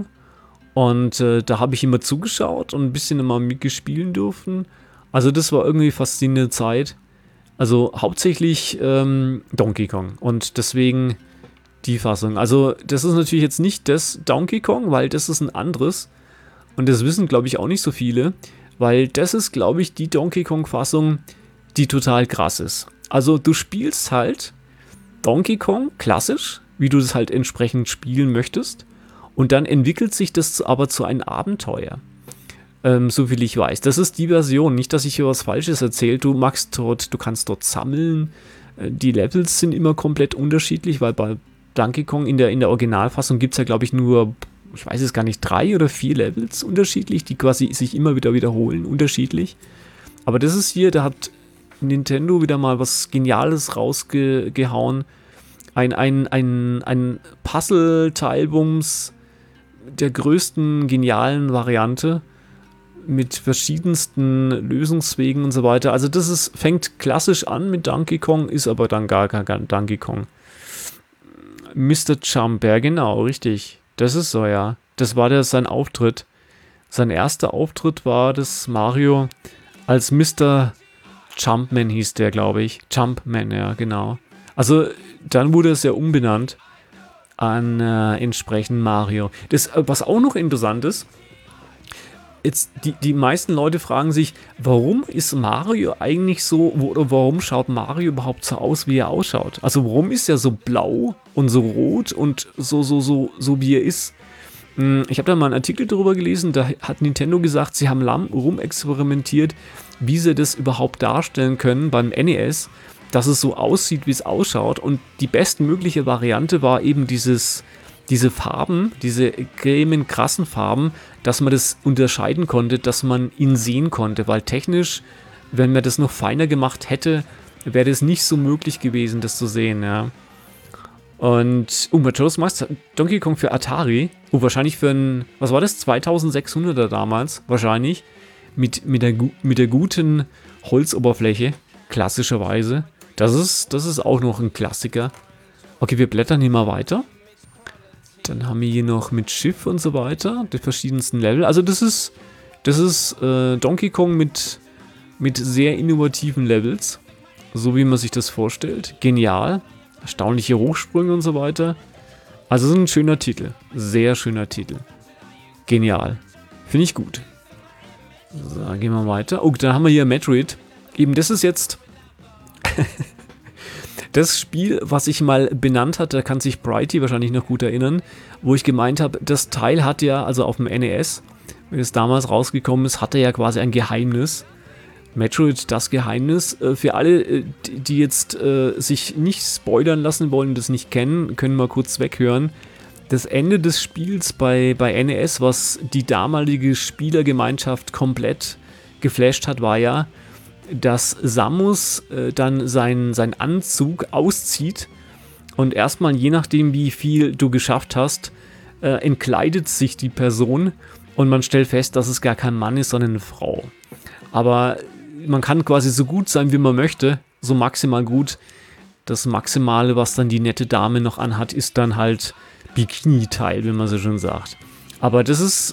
und äh, da habe ich immer zugeschaut und ein bisschen immer mitgespielen dürfen. Also das war irgendwie faszinierende Zeit. Also hauptsächlich ähm, Donkey Kong und deswegen die Fassung. Also das ist natürlich jetzt nicht das Donkey Kong, weil das ist ein anderes. Und das wissen, glaube ich, auch nicht so viele, weil das ist, glaube ich, die Donkey Kong-Fassung, die total krass ist. Also du spielst halt Donkey Kong klassisch, wie du das halt entsprechend spielen möchtest, und dann entwickelt sich das aber zu einem Abenteuer, ähm, so viel ich weiß. Das ist die Version, nicht, dass ich hier was Falsches erzähle. Du magst dort, du kannst dort sammeln, die Levels sind immer komplett unterschiedlich, weil bei Donkey Kong in der, in der Originalfassung gibt es ja, glaube ich, nur... ich weiß es gar nicht, drei oder vier Levels unterschiedlich, die quasi sich immer wieder wiederholen, unterschiedlich. Aber das ist hier, da hat Nintendo wieder mal was Geniales rausgehauen. Ein, ein, ein, ein Puzzle-Teilbums der größten genialen Variante mit verschiedensten Lösungswegen und so weiter. Also das ist, fängt klassisch an mit Donkey Kong, ist aber dann gar kein Donkey Kong. Mister Jump, ja genau, richtig. Das ist so, ja. Das war der, sein Auftritt. Sein erster Auftritt war das Mario als Mister Jumpman hieß der, glaube ich. Jumpman, ja, genau. Also dann wurde es ja umbenannt an äh, entsprechend Mario. Das, was auch noch interessant ist, jetzt die, die meisten Leute fragen sich, warum ist Mario eigentlich so, oder warum schaut Mario überhaupt so aus, wie er ausschaut? Also warum ist er so blau und so rot und so, so, so, so wie er ist? Ich habe da mal einen Artikel darüber gelesen, da hat Nintendo gesagt, sie haben lang rumexperimentiert, wie sie das überhaupt darstellen können beim N E S, dass es so aussieht, wie es ausschaut, und die bestmögliche Variante war eben dieses diese Farben, diese extremen krassen Farben, dass man das unterscheiden konnte, dass man ihn sehen konnte, weil technisch, wenn man das noch feiner gemacht hätte, wäre das nicht so möglich gewesen, das zu sehen, ja. Und, oh, Majora's Mask, Donkey Kong für Atari, oh, wahrscheinlich für ein, was war das, zweitausendsechshunderter damals, wahrscheinlich, mit, mit, der, mit der guten Holzoberfläche, klassischerweise. Das ist, das ist auch noch ein Klassiker. Okay, wir blättern hier mal weiter. Dann haben wir hier noch mit Schiff und so weiter, die verschiedensten Level. Also das ist, das ist äh, Donkey Kong mit, mit sehr innovativen Levels, so wie man sich das vorstellt. Genial, erstaunliche Hochsprünge und so weiter. Also es ist ein schöner Titel, sehr schöner Titel. Genial, finde ich gut. So, gehen wir weiter. Oh, dann haben wir hier Metroid. Eben, das ist jetzt das Spiel, was ich mal benannt hatte, da kann sich Brighty wahrscheinlich noch gut erinnern, wo ich gemeint habe, das Teil hat ja, also auf dem N E S, wenn es damals rausgekommen ist, hatte ja quasi ein Geheimnis. Metroid, das Geheimnis. Für alle, die jetzt äh, sich nicht spoilern lassen wollen, das nicht kennen, können mal kurz weghören. Das Ende des Spiels bei, bei N E S, was die damalige Spielergemeinschaft komplett geflasht hat, war ja, dass Samus äh, dann seinen sein Anzug auszieht und erstmal, je nachdem wie viel du geschafft hast, äh, entkleidet sich die Person und man stellt fest, dass es gar kein Mann ist, sondern eine Frau. Aber man kann quasi so gut sein, wie man möchte, so maximal gut. Das Maximale, was dann die nette Dame noch anhat, ist dann halt Bikini-Teil, wie man so schön sagt. Aber das ist,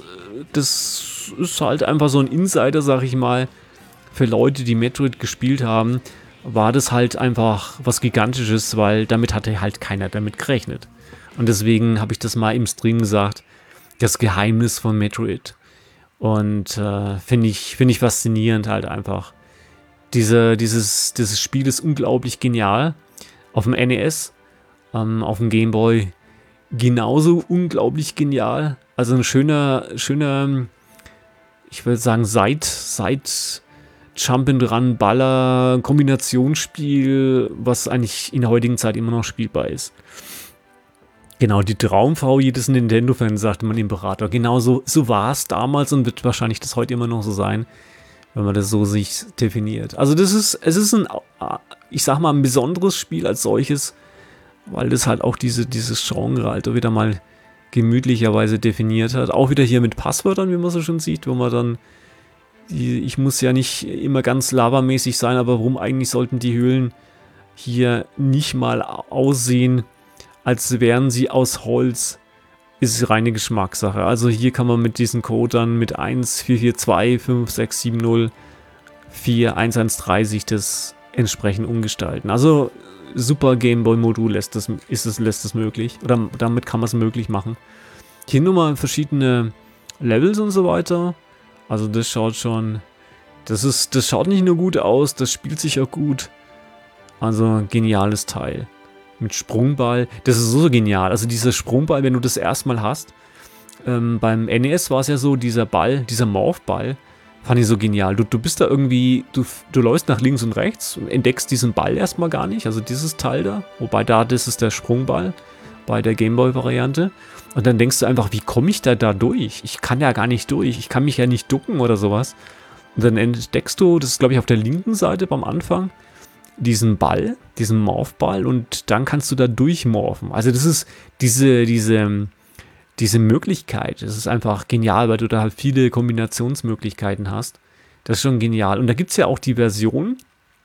das ist halt einfach so ein Insider, sag ich mal. Für Leute, die Metroid gespielt haben, war das halt einfach was Gigantisches, weil damit hatte halt keiner damit gerechnet. Und deswegen habe ich das mal im Stream gesagt, das Geheimnis von Metroid. Und äh, finde ich, find ich faszinierend halt einfach. Diese, dieses, dieses Spiel ist unglaublich genial. Auf dem N E S, ähm, auf dem Game Boy genauso unglaublich genial. Also ein schöner, schöner, ich würde sagen, seit, seit Jump'n'Run, Baller, Kombinationsspiel, was eigentlich in der heutigen Zeit immer noch spielbar ist. Genau, die Traumfrau jedes Nintendo-Fans, sagte man im Berater. Genau so, so war es damals und wird wahrscheinlich das heute immer noch so sein, wenn man das so sich definiert. Also das ist, es ist ein, ich sag mal, ein besonderes Spiel als solches, weil das halt auch diese, dieses Genre halt wieder mal gemütlicherweise definiert hat. Auch wieder hier mit Passwörtern, wie man so schon sieht, wo man dann Die, ich muss ja nicht immer ganz lavamäßig sein, aber warum eigentlich sollten die Höhlen hier nicht mal aussehen, als wären sie aus Holz, ist reine Geschmackssache. Also hier kann man mit diesen Code dann mit eins vier vier zwei fünf sechs sieben null vier eins eins drei sich das entsprechend umgestalten. Also Super Game Boy Modul lässt das, ist es, lässt es möglich, oder damit kann man es möglich machen. Hier nochmal verschiedene Levels und so weiter. Also das schaut schon, das ist, das schaut nicht nur gut aus, das spielt sich auch gut. Also geniales Teil. Mit Sprungball, das ist so genial. Also dieser Sprungball, wenn du das erstmal hast, ähm, beim N E S war es ja so, dieser Ball, dieser Morph-Ball, fand ich so genial. Du, du bist da irgendwie, du, du läufst nach links und rechts und entdeckst diesen Ball erstmal gar nicht, also dieses Teil da. Wobei da, das ist der Sprungball bei der Gameboy-Variante. Und dann denkst du einfach, wie komme ich da da durch? Ich kann ja gar nicht durch. Ich kann mich ja nicht ducken oder sowas. Und dann entdeckst du, das ist glaube ich auf der linken Seite beim Anfang, diesen Ball, diesen Morph-Ball und dann kannst du da durchmorphen. Also das ist diese, diese, diese Möglichkeit. Das ist einfach genial, weil du da halt viele Kombinationsmöglichkeiten hast. Das ist schon genial. Und da gibt es ja auch die Version,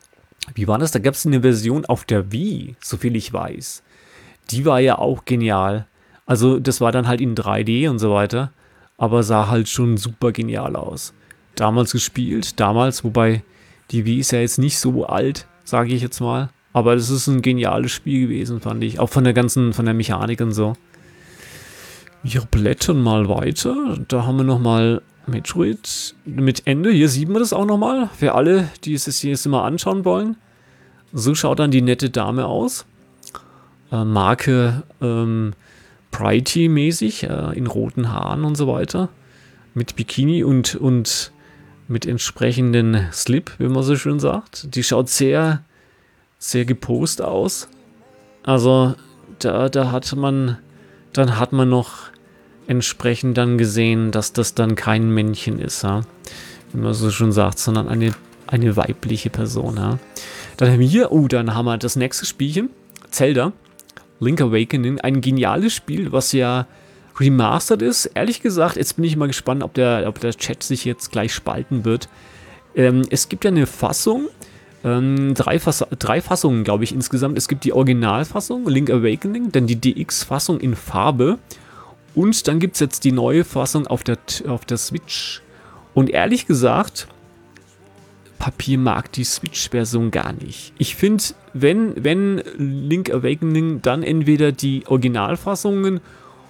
wie war das? Da gab es eine Version auf der Wii, soviel ich weiß. Die war ja auch genial. Also das war dann halt in drei D und so weiter, aber sah halt schon super genial aus. Damals gespielt, damals, wobei die Wii ist ja jetzt nicht so alt, sage ich jetzt mal, aber das ist ein geniales Spiel gewesen, fand ich. Auch von der ganzen, von der Mechanik und so. Wir blättern mal weiter, da haben wir nochmal Metroid mit Ende, hier sieht man das auch nochmal, für alle, die es sich jetzt mal anschauen wollen. So schaut dann die nette Dame aus. Äh, Marke, ähm, Brighty-mäßig, äh, in roten Haaren und so weiter, mit Bikini und, und mit entsprechenden Slip, wie man so schön sagt. Die schaut sehr, sehr gepost aus. Also da, da hat man dann hat man noch entsprechend dann gesehen, dass das dann kein Männchen ist, ja? Wie man so schon sagt, sondern eine, eine weibliche Person. Ja? Dann haben wir hier, oh, dann haben wir das nächste Spielchen, Zelda, Link Awakening, ein geniales Spiel, was ja remastered ist. Ehrlich gesagt, jetzt bin ich mal gespannt, ob der, ob der Chat sich jetzt gleich spalten wird. Ähm, es gibt ja eine Fassung, ähm, drei, Fass drei Fassungen, glaube ich, insgesamt. Es gibt die Originalfassung, Link Awakening, dann die D X-Fassung in Farbe und dann gibt es jetzt die neue Fassung auf der, auf der Switch. Und ehrlich gesagt, Papier mag die Switch-Version gar nicht. Ich finde, wenn, wenn Link Awakening, dann entweder die Originalfassungen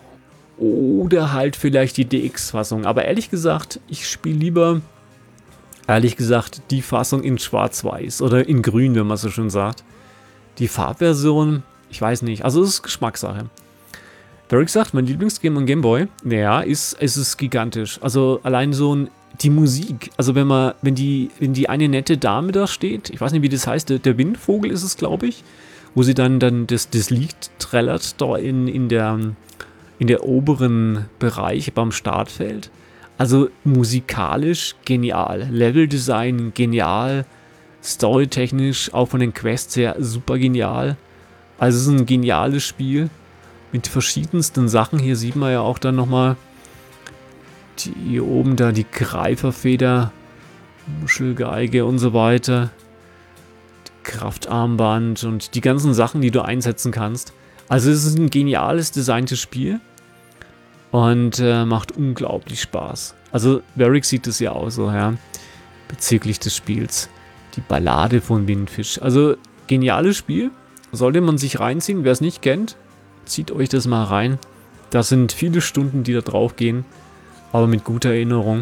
oder halt vielleicht die D X-Fassung. Aber ehrlich gesagt, ich spiele lieber, ehrlich gesagt, die Fassung in Schwarz-Weiß oder in Grün, wenn man so schön sagt. Die Farbversion, ich weiß nicht. Also es ist Geschmackssache. Derek sagt, mein Lieblingsgame am Gameboy, naja, ist, ist es gigantisch. Also allein so ein, die Musik, also wenn man, wenn die, wenn die eine nette Dame da steht, ich weiß nicht, wie das heißt, der, der Windvogel ist es, glaube ich, wo sie dann, dann das, das Lied trällert da in, in der... in der oberen Bereich beim Startfeld. Also musikalisch genial, Leveldesign genial, storytechnisch auch von den Quests her super genial. Also es ist ein geniales Spiel mit verschiedensten Sachen. Hier sieht man ja auch dann nochmal die hier oben da die Greiferfeder, Muschelgeige und so weiter, Kraftarmband und die ganzen Sachen, die du einsetzen kannst. Also es ist ein geniales designtes Spiel und äh, macht unglaublich Spaß. Also Varric sieht es ja auch so, ja, bezüglich des Spiels. Die Ballade von Windfisch. Also geniales Spiel, sollte man sich reinziehen. Wer es nicht kennt, zieht euch das mal rein. Das sind viele Stunden, die da drauf gehen, aber mit guter Erinnerung.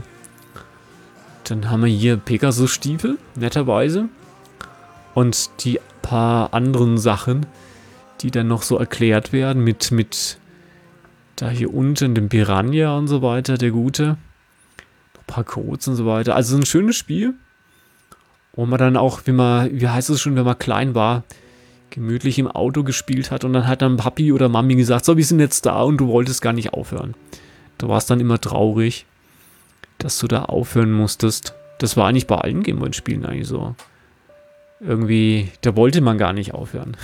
Dann haben wir hier Pegasus-Stiefel, netterweise. Und die paar anderen Sachen, die dann noch so erklärt werden mit, mit da hier unten dem Piranha und so weiter, der Gute. Noch ein paar Codes und so weiter. Also ein schönes Spiel, wo man dann auch, wie man, wie heißt es schon, wenn man klein war, gemütlich im Auto gespielt hat und dann hat dann Papi oder Mami gesagt, so, wir sind jetzt da und du wolltest gar nicht aufhören. Da war es dann immer traurig, dass du da aufhören musstest. Das war eigentlich bei allen Gameboy-Spielen eigentlich so. Irgendwie, da wollte man gar nicht aufhören.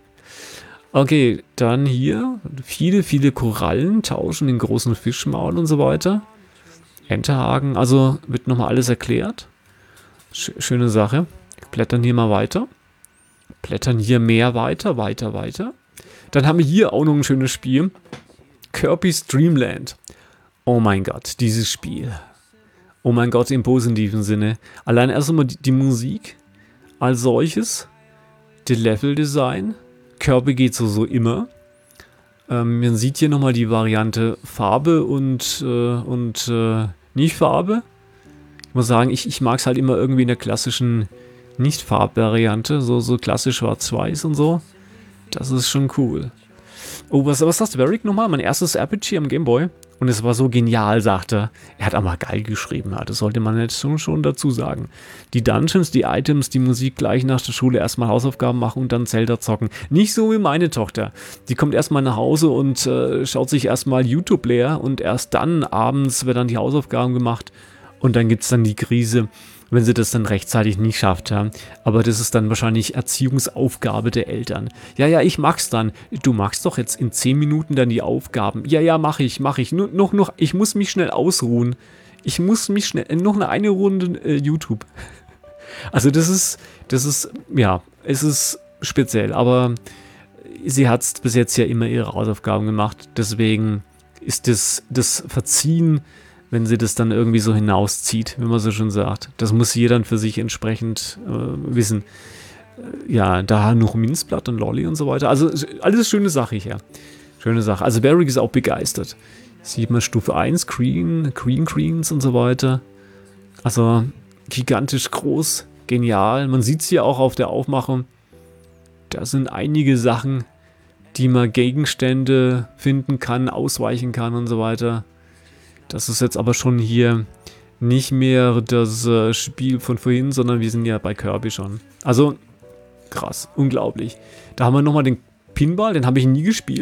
Okay, dann hier viele, viele Korallen tauschen den großen Fischmaul und so weiter. Enterhaken, also wird nochmal alles erklärt. Schöne Sache. Blättern hier mal weiter. Blättern hier mehr weiter, weiter, weiter. Dann haben wir hier auch noch ein schönes Spiel. Kirby's Dream Land. Oh mein Gott, dieses Spiel. Oh mein Gott, im positiven Sinne. Allein erst einmal die, die Musik als solches. Die Leveldesign. Kirby geht so, so immer. Ähm, man sieht hier nochmal die Variante Farbe und, äh, und äh, Nicht-Farbe. Ich muss sagen, ich, ich mag es halt immer irgendwie in der klassischen Nicht-Farb-Variante. So, so klassisch schwarz-weiß und so. Das ist schon cool. Oh, was, was sagst du, Varric nochmal? Mein erstes R P G am Gameboy. Und es war so genial, sagt er. Er hat aber geil geschrieben, ja, das sollte man jetzt schon, schon dazu sagen. Die Dungeons, die Items, die Musik gleich nach der Schule erstmal Hausaufgaben machen und dann Zelda zocken. Nicht so wie meine Tochter. Die kommt erstmal nach Hause und äh, schaut sich erstmal YouTube leer und erst dann abends wird dann die Hausaufgaben gemacht und dann gibt es dann die Krise, wenn sie das dann rechtzeitig nicht schafft. Ja. Aber das ist dann wahrscheinlich Erziehungsaufgabe der Eltern. Ja, ja, ich mag's dann. Du magst doch jetzt in zehn Minuten dann die Aufgaben. Ja, ja, mach ich, mach ich. Nur, noch, noch, ich muss mich schnell ausruhen. Ich muss mich schnell, noch eine, eine Runde äh, YouTube. Also das ist, das ist, ja, es ist speziell. Aber sie hat bis jetzt ja immer ihre Hausaufgaben gemacht. Deswegen ist das, das Verziehen, wenn sie das dann irgendwie so hinauszieht, wenn man so schon sagt. Das muss jeder dann für sich entsprechend äh, wissen. Äh, ja, da noch Minzblatt und Lolli und so weiter. Also alles schöne Sache hier. Schöne Sache. Also Varric ist auch begeistert. Sieht man Stufe eins, Green, Green Greens und so weiter. Also gigantisch groß, genial. Man sieht es hier auch auf der Aufmachung. Da sind einige Sachen, die man Gegenstände finden kann, ausweichen kann und so weiter. Das ist jetzt aber schon hier nicht mehr das äh, Spiel von vorhin, sondern wir sind ja bei Kirby schon. Also krass, unglaublich. Da haben wir nochmal den Pinball, den habe ich nie gespielt.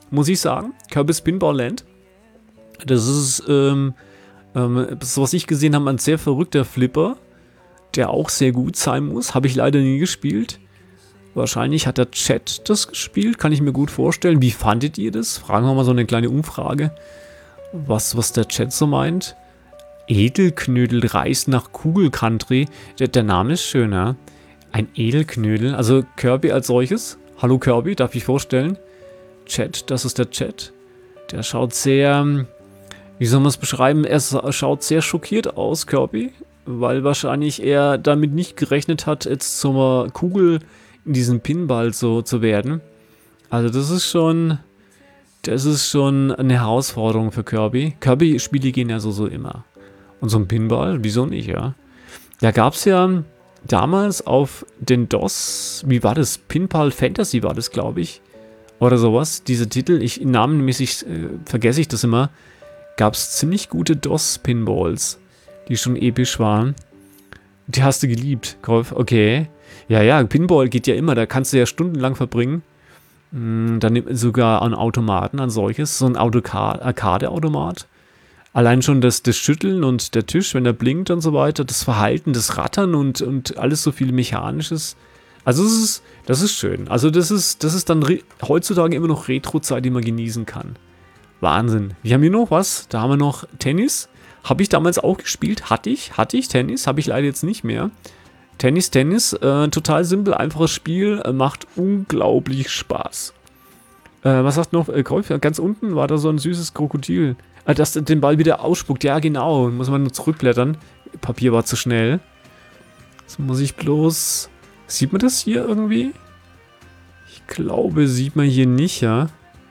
muss ich sagen. Kirby's Pinball Land. Das ist, ähm, ähm, das, was ich gesehen habe, ein sehr verrückter Flipper, der auch sehr gut sein muss. Habe ich leider nie gespielt. Wahrscheinlich hat der Chat das gespielt, kann ich mir gut vorstellen. Wie fandet ihr das? Fragen wir mal so eine kleine Umfrage, was, was der Chat so meint. Edelknödel reist nach Kugelcountry. Der, der Name ist schön, ja. Ein Edelknödel. Also Kirby als solches. Hallo Kirby, darf ich vorstellen? Chat, das ist der Chat. Der schaut sehr, wie soll man es beschreiben? Er schaut sehr schockiert aus, Kirby. Weil wahrscheinlich er damit nicht gerechnet hat, jetzt zur Kugel in diesem Pinball so zu werden. Also das ist schon, das ist schon eine Herausforderung für Kirby. Kirby-Spiele gehen ja so, so immer. Und so ein Pinball, wieso nicht, ja? Da gab es ja damals auf den DOS, wie war das? Pinball Fantasy war das, glaube ich. Oder sowas. Diese Titel, ich namenmäßig äh, vergesse ich das immer. Gab es ziemlich gute DOS-Pinballs, die schon episch waren. Die hast du geliebt, Golf. Okay. Ja, ja, Pinball geht ja immer. Da kannst du ja stundenlang verbringen. Dann sogar an Automaten, an solches. So ein Arcade-Automat. Allein schon das, das Schütteln und der Tisch, wenn er blinkt und so weiter. Das Verhalten, das Rattern und, und alles so viel Mechanisches. Also das ist, das ist schön. Also das ist, das ist dann heutzutage immer noch Retro-Zeit, die man genießen kann. Wahnsinn. Wir haben hier noch was. Da haben wir noch Tennis. Habe ich damals auch gespielt. Hatte ich. Hatte ich Tennis. Habe ich leider jetzt nicht mehr. Tennis, Tennis. Äh, total simpel, einfaches Spiel. Äh, macht unglaublich Spaß. Äh, was sagt noch? Äh, Golf? Ganz unten war da so ein süßes Krokodil. Äh, das den Ball wieder ausspuckt. Ja, genau. Muss man nur zurückblättern. Papier war zu schnell. Jetzt muss ich bloß... Sieht man das hier irgendwie? Ich glaube, sieht man hier nicht, ja.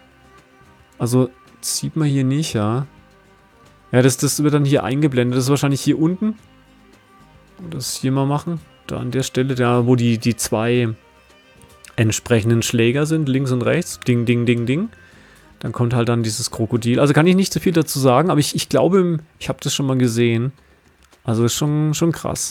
Also, sieht man hier nicht, ja. Ja, das, das wird dann hier eingeblendet. Das ist wahrscheinlich hier unten. Das hier mal machen. Da an der Stelle, da wo die, die zwei entsprechenden Schläger sind, links und rechts. Ding, ding, ding, ding. Dann kommt halt dann dieses Krokodil. Also kann ich nicht so viel dazu sagen, aber ich, ich glaube, ich habe das schon mal gesehen. Also ist schon, schon krass.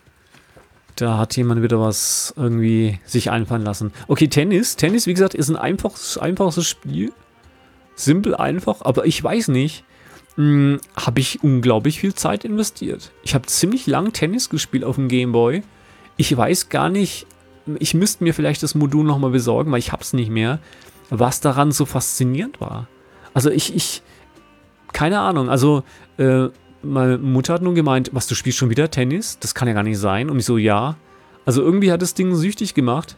Da hat jemand wieder was irgendwie sich einfallen lassen. Okay, Tennis. Tennis, wie gesagt, ist ein einfaches, einfaches Spiel. Simpel, einfach, aber ich weiß nicht. Hm, habe ich unglaublich viel Zeit investiert. Ich habe ziemlich lang Tennis gespielt auf dem Gameboy. Ich weiß gar nicht, ich müsste mir vielleicht das Modul nochmal besorgen, weil ich habe es nicht mehr, was daran so faszinierend war. Also ich, ich, keine Ahnung, also äh, meine Mutter hat nun gemeint, was, du spielst schon wieder Tennis? Das kann ja gar nicht sein. Und ich so, ja. Also irgendwie hat das Ding süchtig gemacht.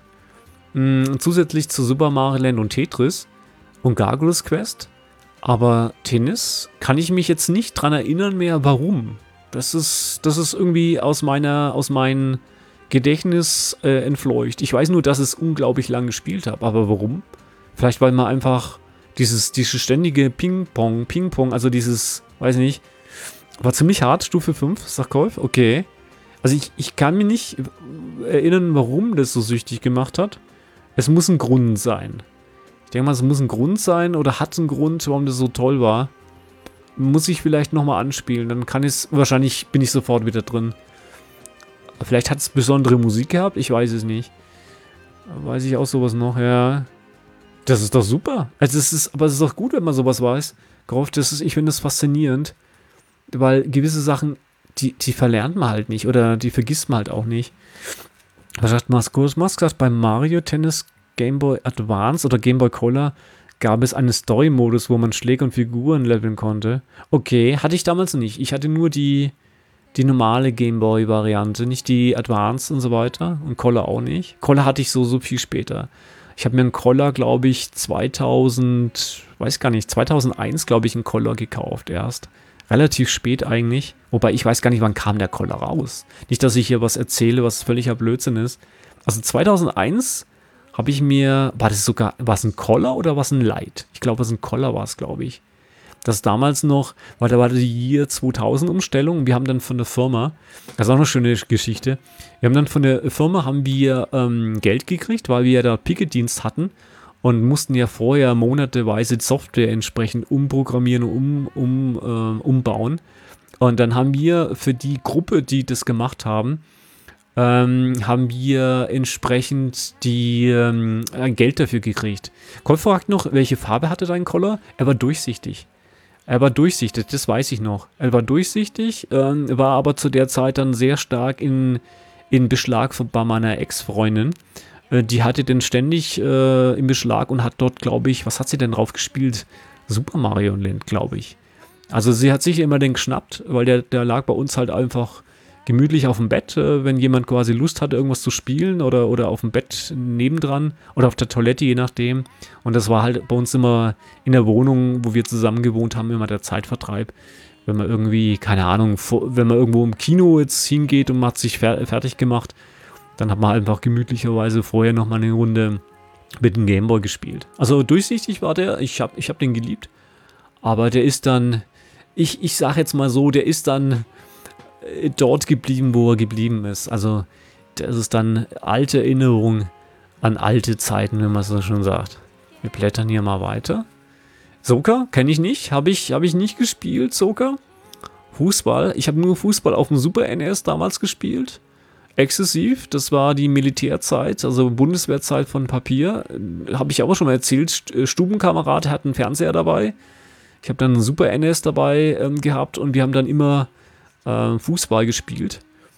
Hm, zusätzlich zu Super Mario Land und Tetris und Gargoyles Quest. Aber Tennis kann ich mich jetzt nicht dran erinnern mehr, warum. Das ist, das ist irgendwie aus meiner, aus meinem Gedächtnis äh, entfleucht. Ich weiß nur, dass ich es unglaublich lang gespielt habe. Aber warum? Vielleicht, weil man einfach dieses, dieses ständige Ping-Pong, Ping-Pong, also dieses, weiß nicht, war ziemlich hart, Stufe fünf, sagt Golf, okay. Also ich, ich kann mich nicht erinnern, warum das so süchtig gemacht hat. Es muss ein Grund sein. Ich denke mal, es muss ein Grund sein oder hat einen Grund, warum das so toll war. Muss ich vielleicht nochmal anspielen, dann kann ich es, wahrscheinlich bin ich sofort wieder drin. Vielleicht hat es besondere Musik gehabt, ich weiß es nicht. Weiß ich auch sowas noch, ja. Das ist doch super. Also es ist, aber es ist doch gut, wenn man sowas weiß. Golf, das ist, ich finde das faszinierend. Weil gewisse Sachen, die, die verlernt man halt nicht oder die vergisst man halt auch nicht. Was sagt Maskus? Mas gesagt, beim Mario Tennis Game Boy Advance oder Game Boy Color gab es einen Story-Modus, wo man Schläge und Figuren leveln konnte. Okay, hatte ich damals nicht. Ich hatte nur die, die normale Game Boy-Variante, nicht die Advance und so weiter. Und Color auch nicht. Color hatte ich so, so viel später. Ich habe mir einen Color, glaube ich, zweitausend, weiß gar nicht, zweitausendeins, glaube ich, einen Color gekauft erst. Relativ spät eigentlich. Wobei ich weiß gar nicht, wann kam der Collar raus. Nicht, dass ich hier was erzähle, was völliger Blödsinn ist. Also zweitausendeins habe ich mir, war das sogar, war es ein Collar oder war es ein Light? Ich glaube, es ein Collar war es, glaube ich. Das damals noch, weil da war die Year zweitausend Umstellung. Wir haben dann von der Firma, das ist auch eine schöne Geschichte, wir haben dann von der Firma haben wir ähm, Geld gekriegt, weil wir ja da Picketdienst hatten. Und mussten ja vorher monateweise Software entsprechend umprogrammieren und um, um, äh, umbauen. Und dann haben wir für die Gruppe, die das gemacht haben, ähm, haben wir entsprechend die ähm, Geld dafür gekriegt. Colt fragt noch, welche Farbe hatte dein Collar? Er war durchsichtig. Er war durchsichtig, das weiß ich noch. Er war durchsichtig, ähm, war aber zu der Zeit dann sehr stark in, in Beschlag von, bei meiner Ex-Freundin. Äh, die hatte den ständig äh, im Beschlag und hat dort, glaube ich, was hat sie denn drauf gespielt? Super Mario Land, glaube ich. Also sie hat sich immer den geschnappt, weil der, der lag bei uns halt einfach gemütlich auf dem Bett, äh, wenn jemand quasi Lust hatte, irgendwas zu spielen oder, oder auf dem Bett nebendran oder auf der Toilette, je nachdem. Und das war halt bei uns immer in der Wohnung, wo wir zusammen gewohnt haben, immer der Zeitvertreib. Wenn man irgendwie, keine Ahnung, wenn man irgendwo im Kino jetzt hingeht und man hat sich fer- fertig gemacht, dann hat man einfach gemütlicherweise vorher nochmal eine Runde mit dem Gameboy gespielt. Also durchsichtig war der, ich habe ich hab den geliebt, aber der ist dann, ich, ich sag jetzt mal so, der ist dann dort geblieben, wo er geblieben ist. Also das ist dann alte Erinnerung an alte Zeiten, wenn man so schon sagt. Wir blättern hier mal weiter. Soka kenne ich nicht, habe ich, hab ich nicht gespielt, Soka. Fußball, ich habe nur Fußball auf dem Super N E S damals gespielt. Exzessiv, das war die Militärzeit, also Bundeswehrzeit von Papier. Habe ich auch schon mal erzählt, Stubenkamerad hat einen Fernseher dabei. Ich habe dann einen Super N E S dabei ähm, gehabt und wir haben dann immer äh, Fußball gespielt.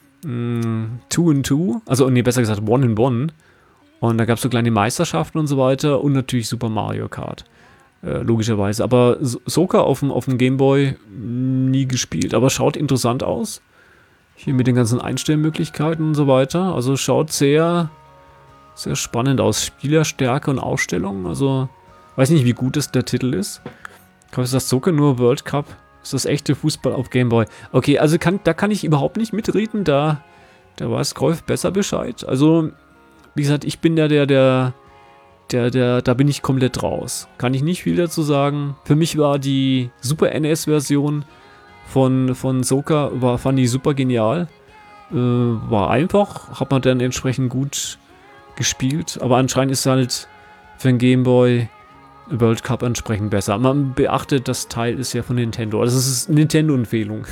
Mm, two in two, also nee, besser gesagt One in One. Und da gab es so kleine Meisterschaften und so weiter und natürlich Super Mario Kart. Äh, logischerweise. Aber Soka auf dem, auf dem Gameboy nie gespielt. Aber schaut interessant aus. Hier mit den ganzen Einstellmöglichkeiten und so weiter. Also schaut sehr, sehr spannend aus. Spielerstärke und Ausstellung. Also weiß nicht, wie gut das der Titel ist. Ich glaube, ist das Soka nur World Cup? Ist das echte Fußball auf Gameboy? Okay, also kann, da kann ich überhaupt nicht mitreden. Da, da weiß Golf besser Bescheid. Also, wie gesagt, ich bin ja der, der, der, der, da bin ich komplett raus. Kann ich nicht viel dazu sagen. Für mich war die Super N E S-Version von, von Soka, war, fand ich super genial. Äh, war einfach, hat man dann entsprechend gut gespielt. Aber anscheinend ist halt für ein Gameboy World Cup entsprechend besser. Man beachtet, das Teil ist ja von Nintendo. Also es ist Nintendo-Empfehlung.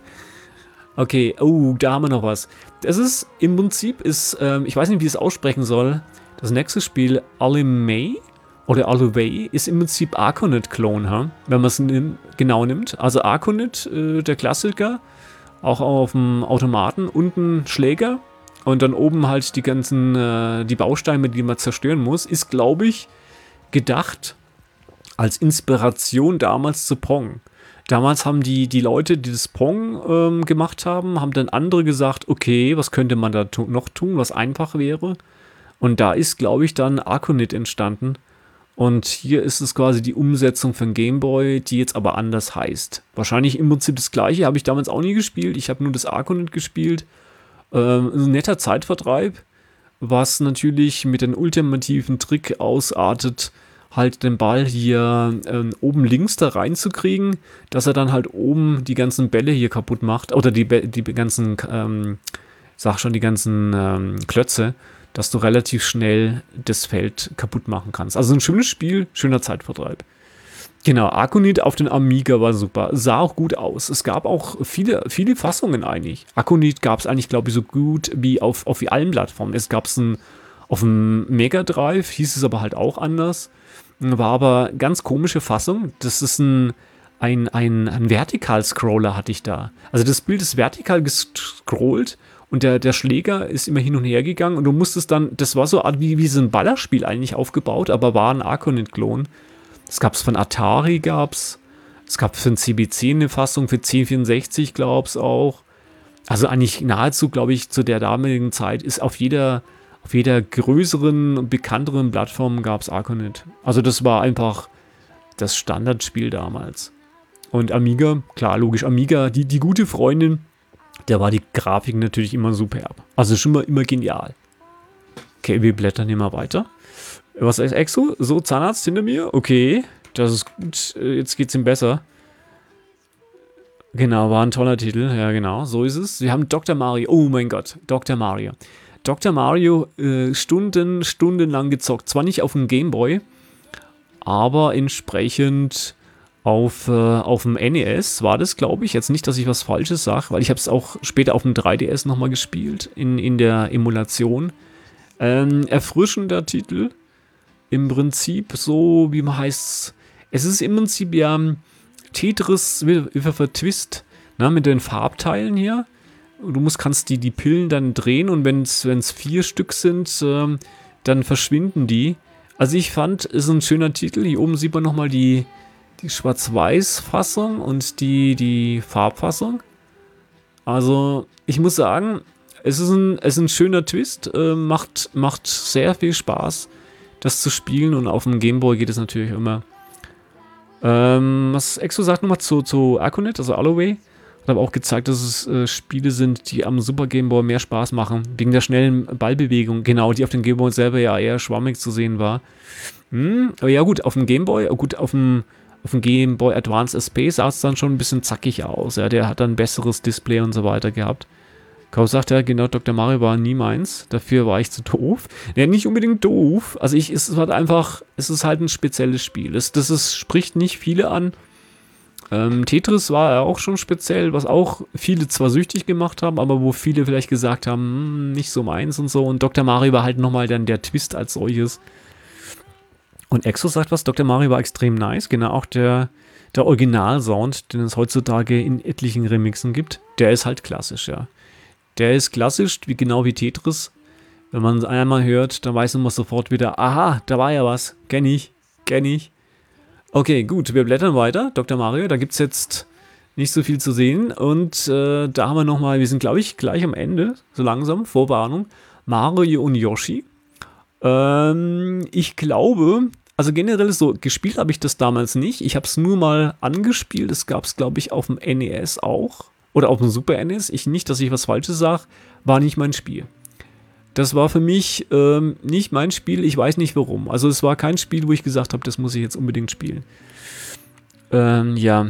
Okay, oh, da haben wir noch was. Das ist, im Prinzip ist, ähm, ich weiß nicht, wie ich es aussprechen soll, das nächste Spiel, Alimay oder Aluway, ist im Prinzip Arconet-Klon, huh? Wenn man es nim- genau nimmt. Also Arconet, äh, der Klassiker, auch auf dem Automaten, unten Schläger und dann oben halt die ganzen, äh, die Bausteine, die man zerstören muss, ist, glaube ich, gedacht als Inspiration damals zu Pong. Damals haben die, die Leute, die das Pong ähm, gemacht haben, haben dann andere gesagt, okay, was könnte man da tu- noch tun, was einfach wäre. Und da ist, glaube ich, dann Arconet entstanden. Und hier ist es quasi die Umsetzung von Game Boy, die jetzt aber anders heißt. Wahrscheinlich im Prinzip das gleiche, habe ich damals auch nie gespielt. Ich habe nur das Arconet gespielt. Ähm, ein netter Zeitvertreib, was natürlich mit dem ultimativen Trick ausartet, halt den Ball hier ähm, oben links da reinzukriegen, dass er dann halt oben die ganzen Bälle hier kaputt macht, oder die, die ganzen, ähm, sag schon, die ganzen ähm, Klötze, dass du relativ schnell das Feld kaputt machen kannst. Also ein schönes Spiel, schöner Zeitvertreib. Genau, Arconet auf den Amiga war super, sah auch gut aus. Es gab auch viele, viele Fassungen eigentlich. Arconet gab es eigentlich, glaube ich, so gut wie auf, auf wie allen Plattformen. Es gab es auf dem Mega Drive, hieß es aber halt auch anders. War aber ganz komische Fassung. Das ist ein, ein, ein, ein Vertikal-Scroller hatte ich da. Also das Bild ist vertikal gescrollt und der, der Schläger ist immer hin und her gegangen und du musstest dann, das war so Art wie, wie so ein Ballerspiel eigentlich aufgebaut, aber war ein Arconet-Klon. Das gab es von Atari, gab's. Es gab für den C B C eine Fassung, für C vierundsechzig glaub's auch. Also eigentlich nahezu, glaube ich, zu der damaligen Zeit ist auf jeder, auf jeder größeren, bekannteren Plattform gab es Arconet. Also das war einfach das Standardspiel damals. Und Amiga, klar, logisch, Amiga, die, die gute Freundin, da war die Grafik natürlich immer superb. Also schon mal immer genial. Okay, wir blättern hier mal weiter. Was ist Exo? So, Zahnarzt hinter mir? Okay, das ist gut. Jetzt geht's ihm besser. Genau, war ein toller Titel. Ja, genau, so ist es. Wir haben Doktor Mario. Oh mein Gott, Doktor Mario. Doktor Mario, äh, Stunden, stundenlang gezockt. Zwar nicht auf dem Gameboy, aber entsprechend auf, äh, auf dem N E S war das, glaube ich. Jetzt nicht, dass ich was Falsches sage, weil ich habe es auch später auf dem drei D S nochmal gespielt, in, in der Emulation. Ähm, erfrischender Titel. Im Prinzip so, wie man heißt, es ist im Prinzip ja Tetris für Twist, ne, mit den Farbteilen hier. Du musst, kannst die, die Pillen dann drehen und wenn es vier Stück sind, ähm, dann verschwinden die. Also ich fand, es ist ein schöner Titel. Hier oben sieht man nochmal die, die Schwarz-Weiß-Fassung und die, die Farbfassung. Also ich muss sagen, es ist ein, es ist ein schöner Twist, äh, macht, macht sehr viel Spaß, das zu spielen, und auf dem Gameboy geht es natürlich immer. Ähm, was Exo sagt nochmal zu, zu Acunet, also Alloway, hat aber auch gezeigt, dass es äh, Spiele sind, die am Super Gameboy mehr Spaß machen, wegen der schnellen Ballbewegung, genau, die auf dem Gameboy selber ja eher schwammig zu sehen war. Hm, aber ja gut, auf dem Gameboy, gut, auf dem, auf dem Gameboy Advance S P sah es dann schon ein bisschen zackig aus, ja, der hat dann ein besseres Display und so weiter gehabt. Kaus sagt ja, genau, Doktor Mario war nie meins, dafür war ich zu doof. Ja, nicht unbedingt doof, also ich, es ist halt einfach, es ist halt ein spezielles Spiel. Es, das ist, spricht nicht viele an. Ähm, Tetris war ja auch schon speziell, was auch viele zwar süchtig gemacht haben, aber wo viele vielleicht gesagt haben, hm, nicht so meins und so. Und Doktor Mario war halt nochmal dann der Twist als solches. Und Exo sagt was, Doktor Mario war extrem nice, genau, auch der, der Original-Sound, den es heutzutage in etlichen Remixen gibt, der ist halt klassisch, ja. Der ist klassisch, wie, genau wie Tetris. Wenn man es einmal hört, dann weiß man sofort wieder, aha, da war ja was. Kenn ich, kenn ich. Okay, gut, wir blättern weiter. Doktor Mario, da gibt es jetzt nicht so viel zu sehen. Und äh, da haben wir nochmal, wir sind, glaube ich, gleich am Ende, so langsam, Vorwarnung. Mario und Yoshi. Ähm, ich glaube, also generell so, gespielt habe ich das damals nicht. Ich habe es nur mal angespielt. Das gab es, glaube ich, auf dem N E S auch. Oder auf dem Super N E S, ich nicht, dass ich was Falsches sage, war nicht mein Spiel. Das war für mich ähm, nicht mein Spiel, ich weiß nicht warum. Also es war kein Spiel, wo ich gesagt habe, das muss ich jetzt unbedingt spielen. Ähm, ja.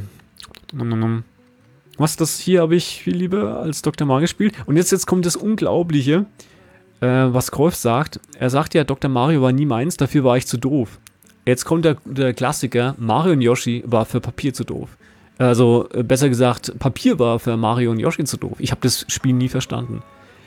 Was, das hier habe ich viel lieber als Doktor Mario gespielt. Und jetzt, jetzt kommt das Unglaubliche, äh, was Kolf sagt. Er sagt ja, Doktor Mario war nie meins, dafür war ich zu doof. Jetzt kommt der, der Klassiker, Mario und Yoshi war für Papier zu doof. Also, besser gesagt, Papier war für Mario und Yoshi zu doof. Ich habe das Spiel nie verstanden.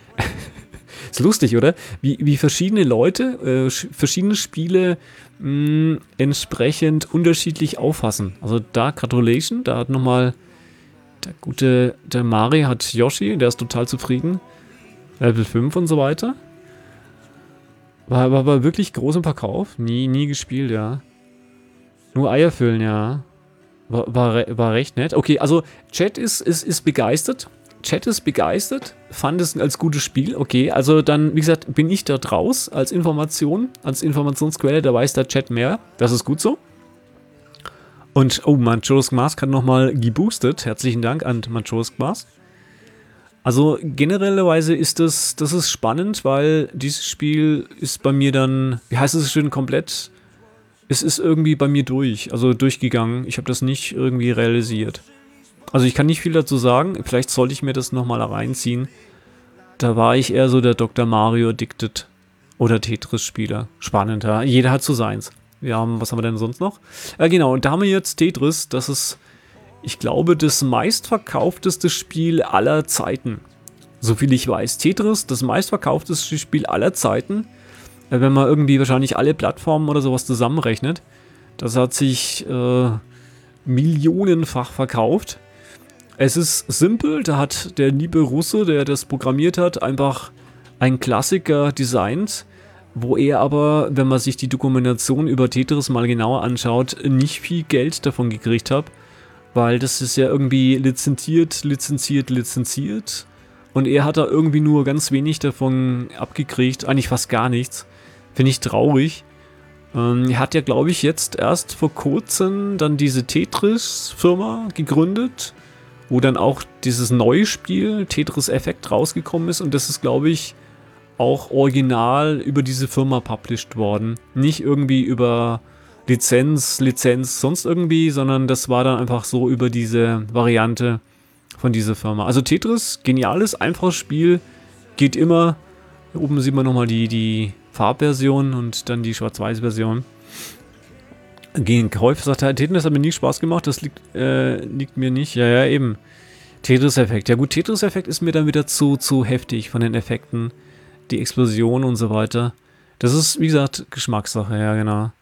Ist lustig, oder? Wie, wie verschiedene Leute äh, verschiedene Spiele mh, entsprechend unterschiedlich auffassen. Also da, Gratulation, da hat nochmal der gute, der Mario hat Yoshi, der ist total zufrieden. Level fünf und so weiter. War, war, war wirklich groß im Verkauf. Nie, nie gespielt, ja. Nur Eier füllen, ja. War, war, war recht nett. Okay, also Chat ist, ist, ist begeistert. Chat ist begeistert. Fand es als gutes Spiel. Okay, also dann, wie gesagt, bin ich da draus als Information, als Informationsquelle. Da weiß der Chat mehr. Das ist gut so. Und, oh, Manchosk Mask hat nochmal geboostet. Herzlichen Dank an Manchosk Mask. Also generellerweise ist das, das ist spannend, weil dieses Spiel ist bei mir dann, wie heißt es schön, komplett... Es ist irgendwie bei mir durch, also durchgegangen. Ich habe das nicht irgendwie realisiert. Also ich kann nicht viel dazu sagen. Vielleicht sollte ich mir das nochmal reinziehen. Da war ich eher so der Doktor Mario Addicted oder Tetris-Spieler. Spannend, ja. Jeder hat so seins. Wir haben, was haben wir denn sonst noch? Ja, genau, und da haben wir jetzt Tetris. Das ist, ich glaube, das meistverkaufteste Spiel aller Zeiten. Soviel ich weiß. Tetris, das meistverkaufteste Spiel aller Zeiten. Wenn man irgendwie wahrscheinlich alle Plattformen oder sowas zusammenrechnet. Das hat sich äh, millionenfach verkauft. Es ist simpel, da hat der liebe Russe, der das programmiert hat, einfach einen Klassiker designt, wo er aber, wenn man sich die Dokumentation über Tetris mal genauer anschaut, nicht viel Geld davon gekriegt hat, weil das ist ja irgendwie lizenziert, lizenziert, lizenziert. Und er hat da irgendwie nur ganz wenig davon abgekriegt, eigentlich fast gar nichts. Finde ich traurig. Ähm, er hat ja, glaube ich, jetzt erst vor kurzem dann diese Tetris-Firma gegründet, wo dann auch dieses neue Spiel Tetris Effect rausgekommen ist. Und das ist, glaube ich, auch original über diese Firma published worden. Nicht irgendwie über Lizenz, Lizenz, sonst irgendwie, sondern das war dann einfach so über diese Variante von dieser Firma. Also Tetris, geniales, einfaches Spiel, geht immer. Hier oben sieht man nochmal die, die Farbversion und dann die Schwarz-Weiß-Version. Gegen Käufe sagt er, Tetris hat mir nie Spaß gemacht, das liegt, äh, liegt mir nicht. Ja, ja, eben. Tetris-Effekt. Ja gut, Tetris-Effekt ist mir dann wieder zu, zu heftig von den Effekten. Die Explosion und so weiter. Das ist, wie gesagt, Geschmackssache, ja, genau.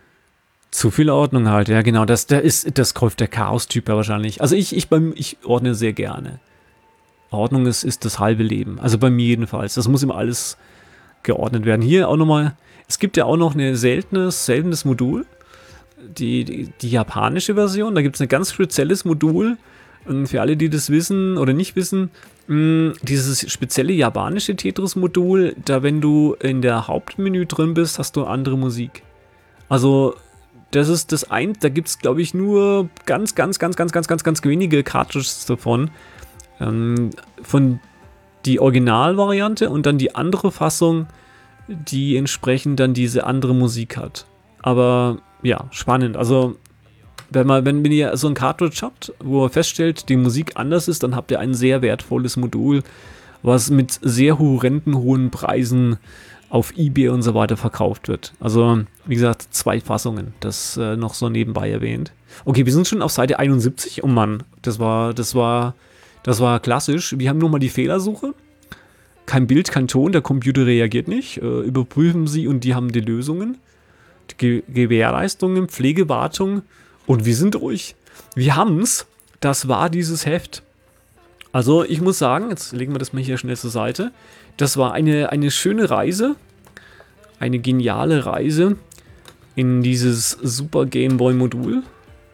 Zu viel Ordnung halt, ja, genau. Das, der ist, das kauft der Chaos-Typ ja wahrscheinlich. Also ich, ich, beim, ich ordne sehr gerne. Ordnung ist, ist das halbe Leben. Also bei mir jedenfalls. Das muss immer alles geordnet werden. Hier auch nochmal, es gibt ja auch noch ein seltenes, seltenes Modul. Die, die, die japanische Version. Da gibt es ein ganz spezielles Modul. Und für alle, die das wissen oder nicht wissen, mh, dieses spezielle japanische Tetris-Modul, da wenn du in der Hauptmenü drin bist, hast du andere Musik. Also das ist das ein, da gibt es glaube ich nur ganz, ganz, ganz, ganz, ganz, ganz, ganz wenige Cartridges davon. Ähm, von die Originalvariante und dann die andere Fassung, die entsprechend dann diese andere Musik hat. Aber ja, spannend. Also wenn, man, wenn, wenn ihr so ein Cartridge habt, wo ihr feststellt, die Musik anders ist, dann habt ihr ein sehr wertvolles Modul, was mit sehr horrenden hohen Preisen auf eBay und so weiter verkauft wird. Also, wie gesagt, zwei Fassungen, das äh, noch so nebenbei erwähnt. Okay, wir sind schon auf Seite einundsiebzig. Oh Mann, das war, das war, das war klassisch. Wir haben nur mal die Fehlersuche. Kein Bild, kein Ton, der Computer reagiert nicht. Äh, überprüfen Sie und die haben die Lösungen. Die Ge- Gewährleistungen, Pflegewartung. Und wir sind ruhig. Wir haben's. Das war dieses Heft. Also ich muss sagen, jetzt legen wir das mal hier schnell zur Seite. Das war eine, eine schöne Reise. Eine geniale Reise in dieses Super Game Boy Modul.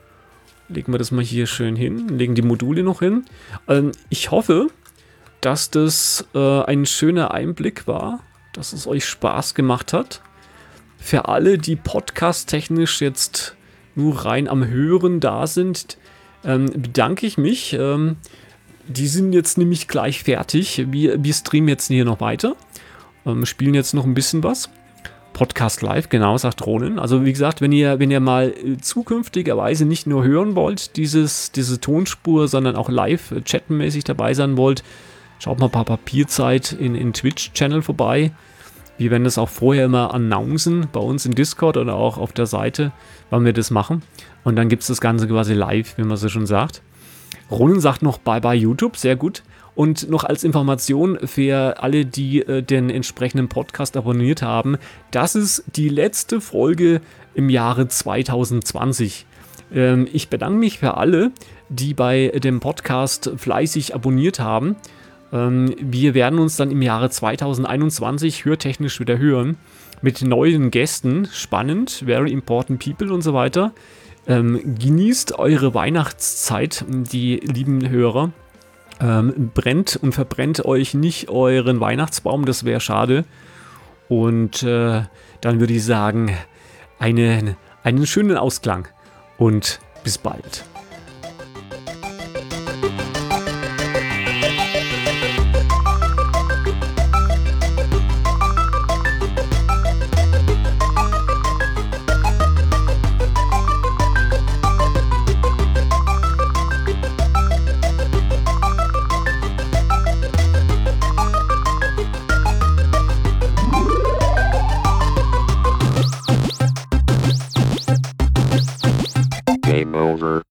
Legen wir das mal hier schön hin. Legen die Module noch hin. Ähm, ich hoffe, dass das äh, ein schöner Einblick war. Dass es euch Spaß gemacht hat. Für alle, die podcast-technisch jetzt nur rein am Hören da sind, ähm, bedanke ich mich. Ähm, die sind jetzt nämlich gleich fertig. Wir, wir streamen jetzt hier noch weiter. Ähm, spielen jetzt noch ein bisschen was. Podcast live, genau, sagt Ronen. Also wie gesagt, wenn ihr, wenn ihr mal zukünftigerweise nicht nur hören wollt, dieses, diese Tonspur, sondern auch live äh, chattenmäßig dabei sein wollt, schaut mal ein paar Papierzeit in, in Twitch-Channel vorbei. Wir werden das auch vorher immer announcen, bei uns im Discord oder auch auf der Seite, wann wir das machen. Und dann gibt es das Ganze quasi live, wie man so schon sagt. Ronen sagt noch Bye Bye YouTube, sehr gut. Und noch als Information für alle, die äh, den entsprechenden Podcast abonniert haben, das ist die letzte Folge im Jahre zwanzig zwanzig. Ähm, ich bedanke mich für alle, die bei dem Podcast fleißig abonniert haben. Ähm, wir werden uns dann im Jahre zwanzig einundzwanzig hörtechnisch wieder hören. Mit neuen Gästen, spannend, very important people und so weiter. Ähm, genießt eure Weihnachtszeit, die lieben Hörer. Ähm, brennt und verbrennt euch nicht euren Weihnachtsbaum, das wäre schade. Und äh, dann würde ich sagen, eine, einen schönen Ausklang und bis bald. Game over.